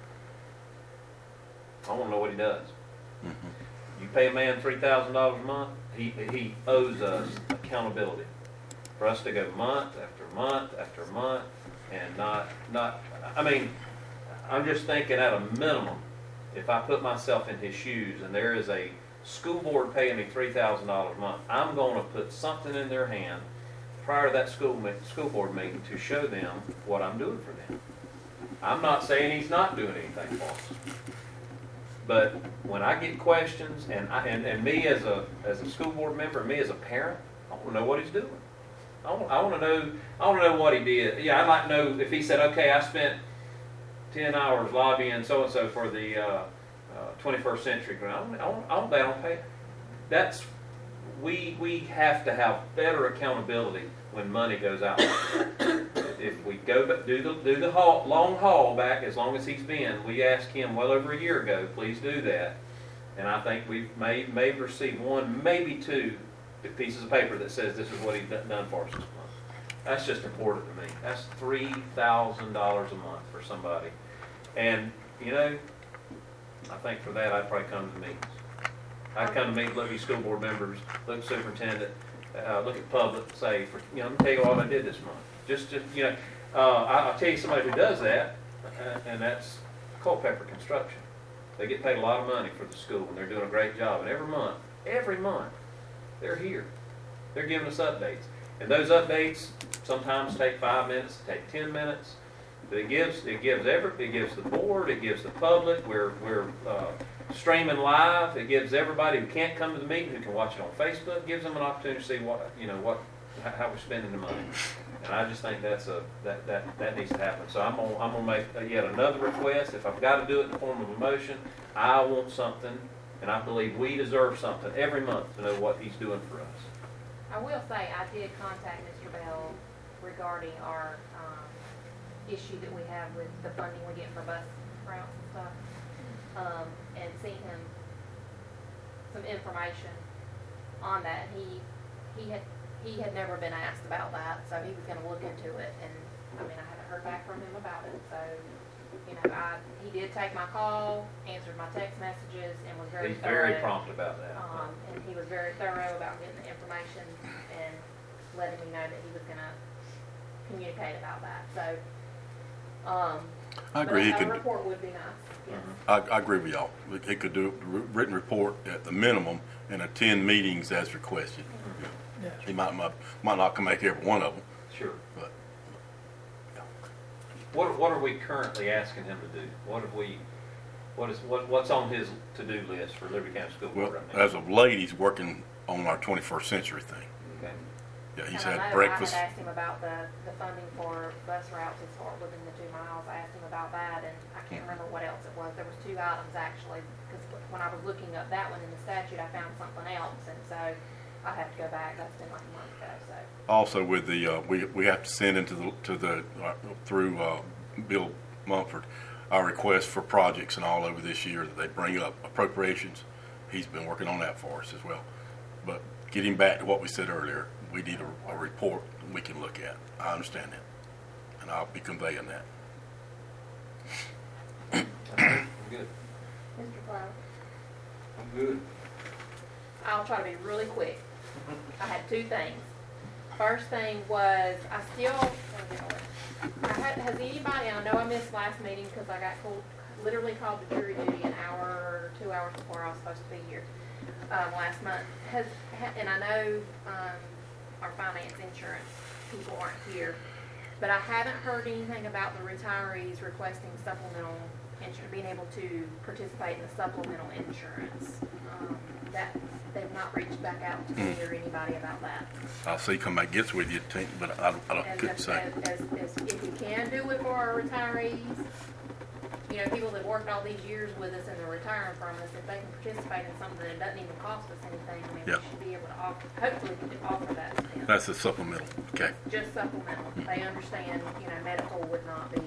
I wanna know what he does. You pay a man three thousand dollars a month, he, he owes us accountability. For us to go month after month after month and not, not, I mean, I'm just thinking at a minimum, if I put myself in his shoes and there is a school board paying me three thousand dollars a month, I'm gonna put something in their hand prior to that school, me- school board meeting to show them what I'm doing for them. I'm not saying he's not doing anything for us. But when I get questions, and I, and, and me as a, as a school board member, and me as a parent, I wanna know what he's doing. I want, I wanna know, I wanna know what he did. Yeah, I'd like to know if he said, okay, I spent ten hours lobbying so-and-so for the, uh, uh, twenty-first century grant. I want, I want, I want that on paper. That's, we, we have to have better accountability when money goes out. If we go, but do the, do the haul, long haul back as long as he's been, we asked him well over a year ago, please do that. And I think we've may, maybe received one, maybe two pieces of paper that says this is what he's done for us this month. That's just important to me. That's three thousand dollars a month for somebody. And, you know, I think for that I'd probably come to meetings. I'd come to meet, look at school board members, look at superintendent, uh, look at public, say, for, you know, let me tell you what I did this month. Just, just you know, uh, I, I'll tell you somebody who does that, uh, and that's Culpeper Construction. They get paid a lot of money for the school, and they're doing a great job. And every month, every month, they're here. They're giving us updates. And those updates sometimes take five minutes, take ten minutes. But it gives, it gives every, it gives the board, it gives the public. We're, we're uh, streaming live. It gives everybody who can't come to the meeting, who can watch it on Facebook, gives them an opportunity to see what, you know, what, how we're spending the money. And I just think that's a, that, that, that needs to happen. So I'm gonna, I'm gonna make yet another request. If I've got to do it in the form of a motion, I want something, and I believe we deserve something every month to know what he's doing for us. I will say, I did contact Mister Bell regarding our, um, issue that we have with the funding we get for bus routes and stuff, um, and sent him some information on that. He, he had, he had never been asked about that, so he was gonna look into it, and, I mean, I haven't heard back from him about it, so, you know, I, he did take my call, answered my text messages, and was very He's thorough. very prompt about that. Um, and he was very thorough about getting the information and letting me know that he was gonna communicate about that, so, um. I agree, he but a- could- A report would be nice, yes. I, I agree with y'all. He could do a written report at the minimum and attend meetings as requested. He might, might, might not come make every one of them, Sure. but What, what are we currently asking him to do? What have we, what is, what, what's on his to-do list for Liberty County School well, Board right now? as of late, he's working on our twenty-first century thing. Okay. Yeah, he's And I had know breakfast. I had asked him about the, the funding for bus routes as far within the two miles. I asked him about that, and I can't remember what else it was. There was two items actually, because when I was looking up that one in the statute, I found something else, and so I have to go back. That's been like a month ago, so. Also with the, uh, we, we have to send into the, to the, uh, through, uh, Bill Mumford, our request for projects and all over this year that they bring up appropriations. He's been working on that for us as well. But getting back to what we said earlier, we need a, a report we can look at. I understand that. And I'll be conveying that. I'm good. Mister Flower? I'm good. I'll try to be really quick. I had two things. First thing was, I still, I had, has anybody, and I know I missed last meeting because I got called, literally called to jury duty an hour or two hours before I was supposed to be here, um, last month. Has, ha- and I know, um, our finance insurance people aren't here, but I haven't heard anything about the retirees requesting supplemental insurance, being able to participate in the supplemental insurance. Um, that, they've not reached back out to me or anybody about that. I'll see, come back gets with you, Tink, but I, I don't, As, couldn't say. as, as, as if you can do it for our retirees, you know, people that worked all these years with us and are retiring from us, if they can participate in something that doesn't even cost us anything, I mean, Yeah. we should be able to offer, hopefully we can offer that to them. That's a supplemental, okay. Just supplemental. They understand, you know, medical would not be.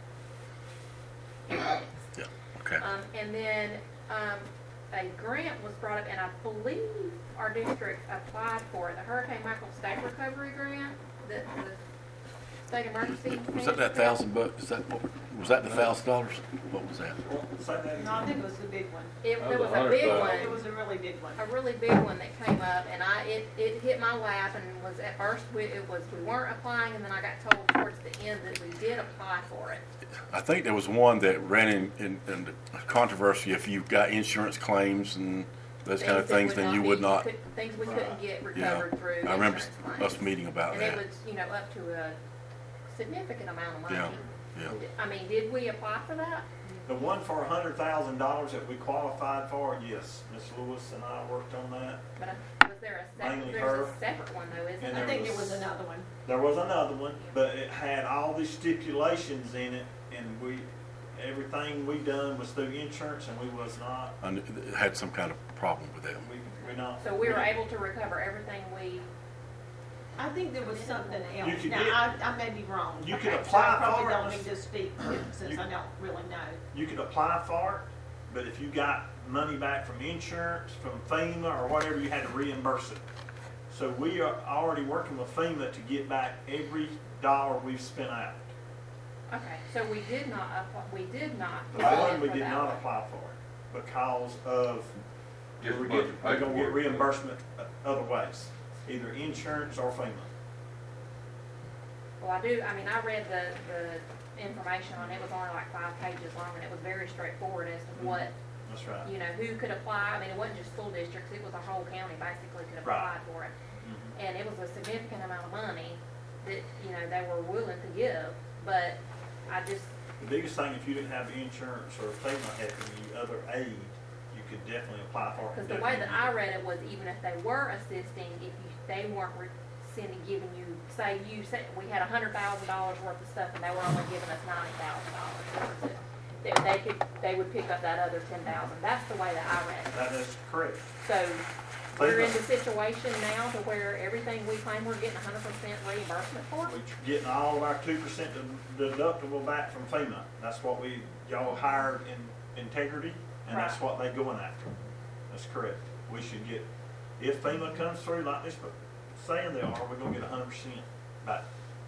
Yeah, okay. Um, and then, um, a grant was brought up, and I believe our district applied for it, the Hurricane Michael State Recovery Grant, the, the state emergency. Was that that thousand bucks, is that, what- was that the thousand dollars? What was that? No, I think it was the big one. It, That there was was a a big hundred one. It was a really big one. A really big one that came up, and I, it, it hit my lap, and was, at first, we, it was, we weren't applying, and then I got told towards the end that we did apply for it. I think there was one that ran in, in, in controversy if you've got insurance claims and those kind of that things, then you be- would not. could- Things we couldn't get Yeah, recovered through I remember insurance claims. us meeting about And that. it was, you know, up to a significant amount of money. Yeah, yeah. I mean, did we apply for that? The one for a hundred thousand dollars that we qualified for, yes, Miss Lewis and I worked on that. But I- was there a separate, Mainly there's her. a separate one though, isn't And there? I think there was another one. There was another one, but it had all these stipulations in it, and we, everything we done was through insurance, and we was not, And it had some kind of problem with them. we, we not. So we were able to recover everything we, I think there was something else. could Now, get- I, I may be wrong. You could Okay, apply so I probably for it. don't need to speak since You- I don't really know. You could apply for it, but if you got money back from insurance, from FEMA or whatever, you had to reimburse it. So we are already working with FEMA to get back every dollar we've spent out. okay, so we did not, apply- we did not. The go one in we for did that not one. apply for because of, Just a we're bunch getting, of we're gonna get paperwork. reimbursement other ways, either insurance or FEMA. Well, I do, I mean, I read the, the information on it, it was only like five pages long, and it was very straightforward as to what, That's right. you know, who could apply. I mean, it wasn't just school districts, it was a whole county basically could apply Right. for it. Mhm. And it was a significant amount of money that, you know, they were willing to give, but I just, The biggest thing, if you didn't have insurance or FEMA helping you other aid, you could definitely apply for it. because the way that I read it was even if they were assisting, if you, they weren't re- sending, giving you, say you said, we had a hundred thousand dollars worth of stuff and they were only giving us ninety thousand dollars. They, they could, they would pick up that other ten thousand. That's the way that I read it. That is correct. So we're in FEMA. the situation now to where everything we claim we're getting hundred percent reimbursement for. We're getting all of our two percent deductible back from FEMA. That's what we, y'all hired in integrity, and that's Right. what they going after. That's correct. We should get, if FEMA comes through like this, but saying they are, we're gonna get a hundred percent back.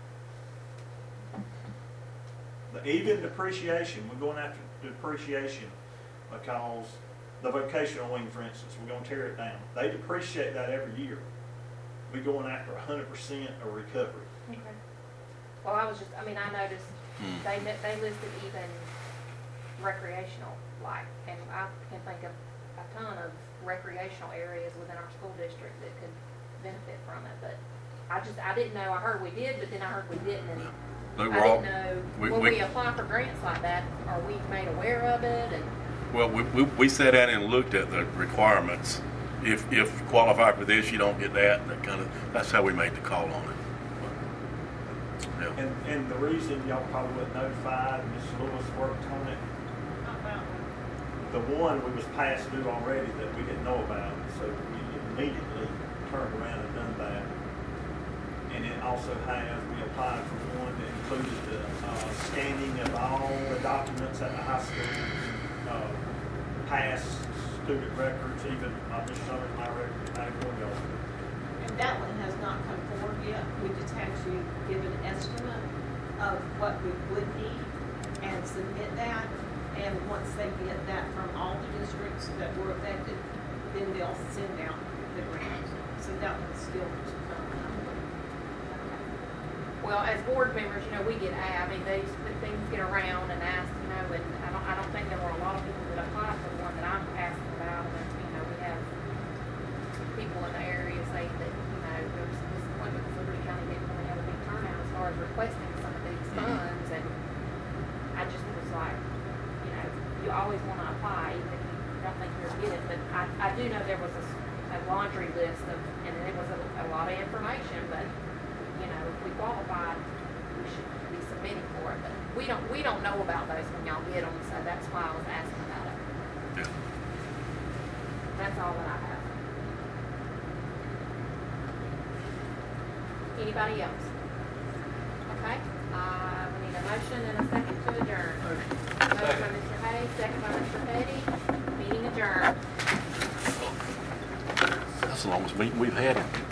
The even depreciation, we're going after depreciation because the vocational wing, for instance, we're gonna tear it down. They depreciate that every year. We're going after a hundred percent of recovery. Okay. Well, I was just, I mean, I noticed Hmm. they, they listed even recreational, like, and I can think of a ton of recreational areas within our school district that could benefit from it, but I just, I didn't know, I heard we did, but then I heard we didn't, and They I were all, didn't know, we- when we- we apply for grants like that, are we made aware of it, and, well, we, we, we sat down and looked at the requirements. If, if you qualify for this, you don't get that, that kind of, that's how we made the call on it. Yeah. And, and the reason y'all probably wasn't notified, Miss Lewis worked on it, the one we was past due already that we didn't know about, so we immediately turned around and done that. And it also has, we applied for one that included the, uh, scanning of all the documents at the high school, uh, past student records, even, uh, Miss Summers, my record, I one y'all. And that one has not come forward yet. We just had to give an estimate of what we would need and submit that. And once they get that from all the districts that were affected, then they'll send out the grant. So that one's still to come. well, as board members, you know, we get, a- I mean, these, things get around and asked, you know, and I don't, I don't think there were a lot of people that applied for the one that I'm asking about, and, you know, we have people in the area say that, you know, there was some disappointment because Liberty County didn't really have a big turnout as far as requesting some of these funds, and I just was like, you know, you always want to apply, even if you don't think you'll get it, but I, I do know there was a, s- a laundry list of, and it was a, a lot of information, but, you know, if we qualified, we should be submitting for it, but we don't, we don't know about those when y'all get them, so why I was asking about it. Yeah. That's all that I have. Anybody else? Okay, uh, we need a motion and a second to adjourn. Motion by Mister Hayes, second by Mister Petty, meeting adjourned. That's the longest meeting we've had in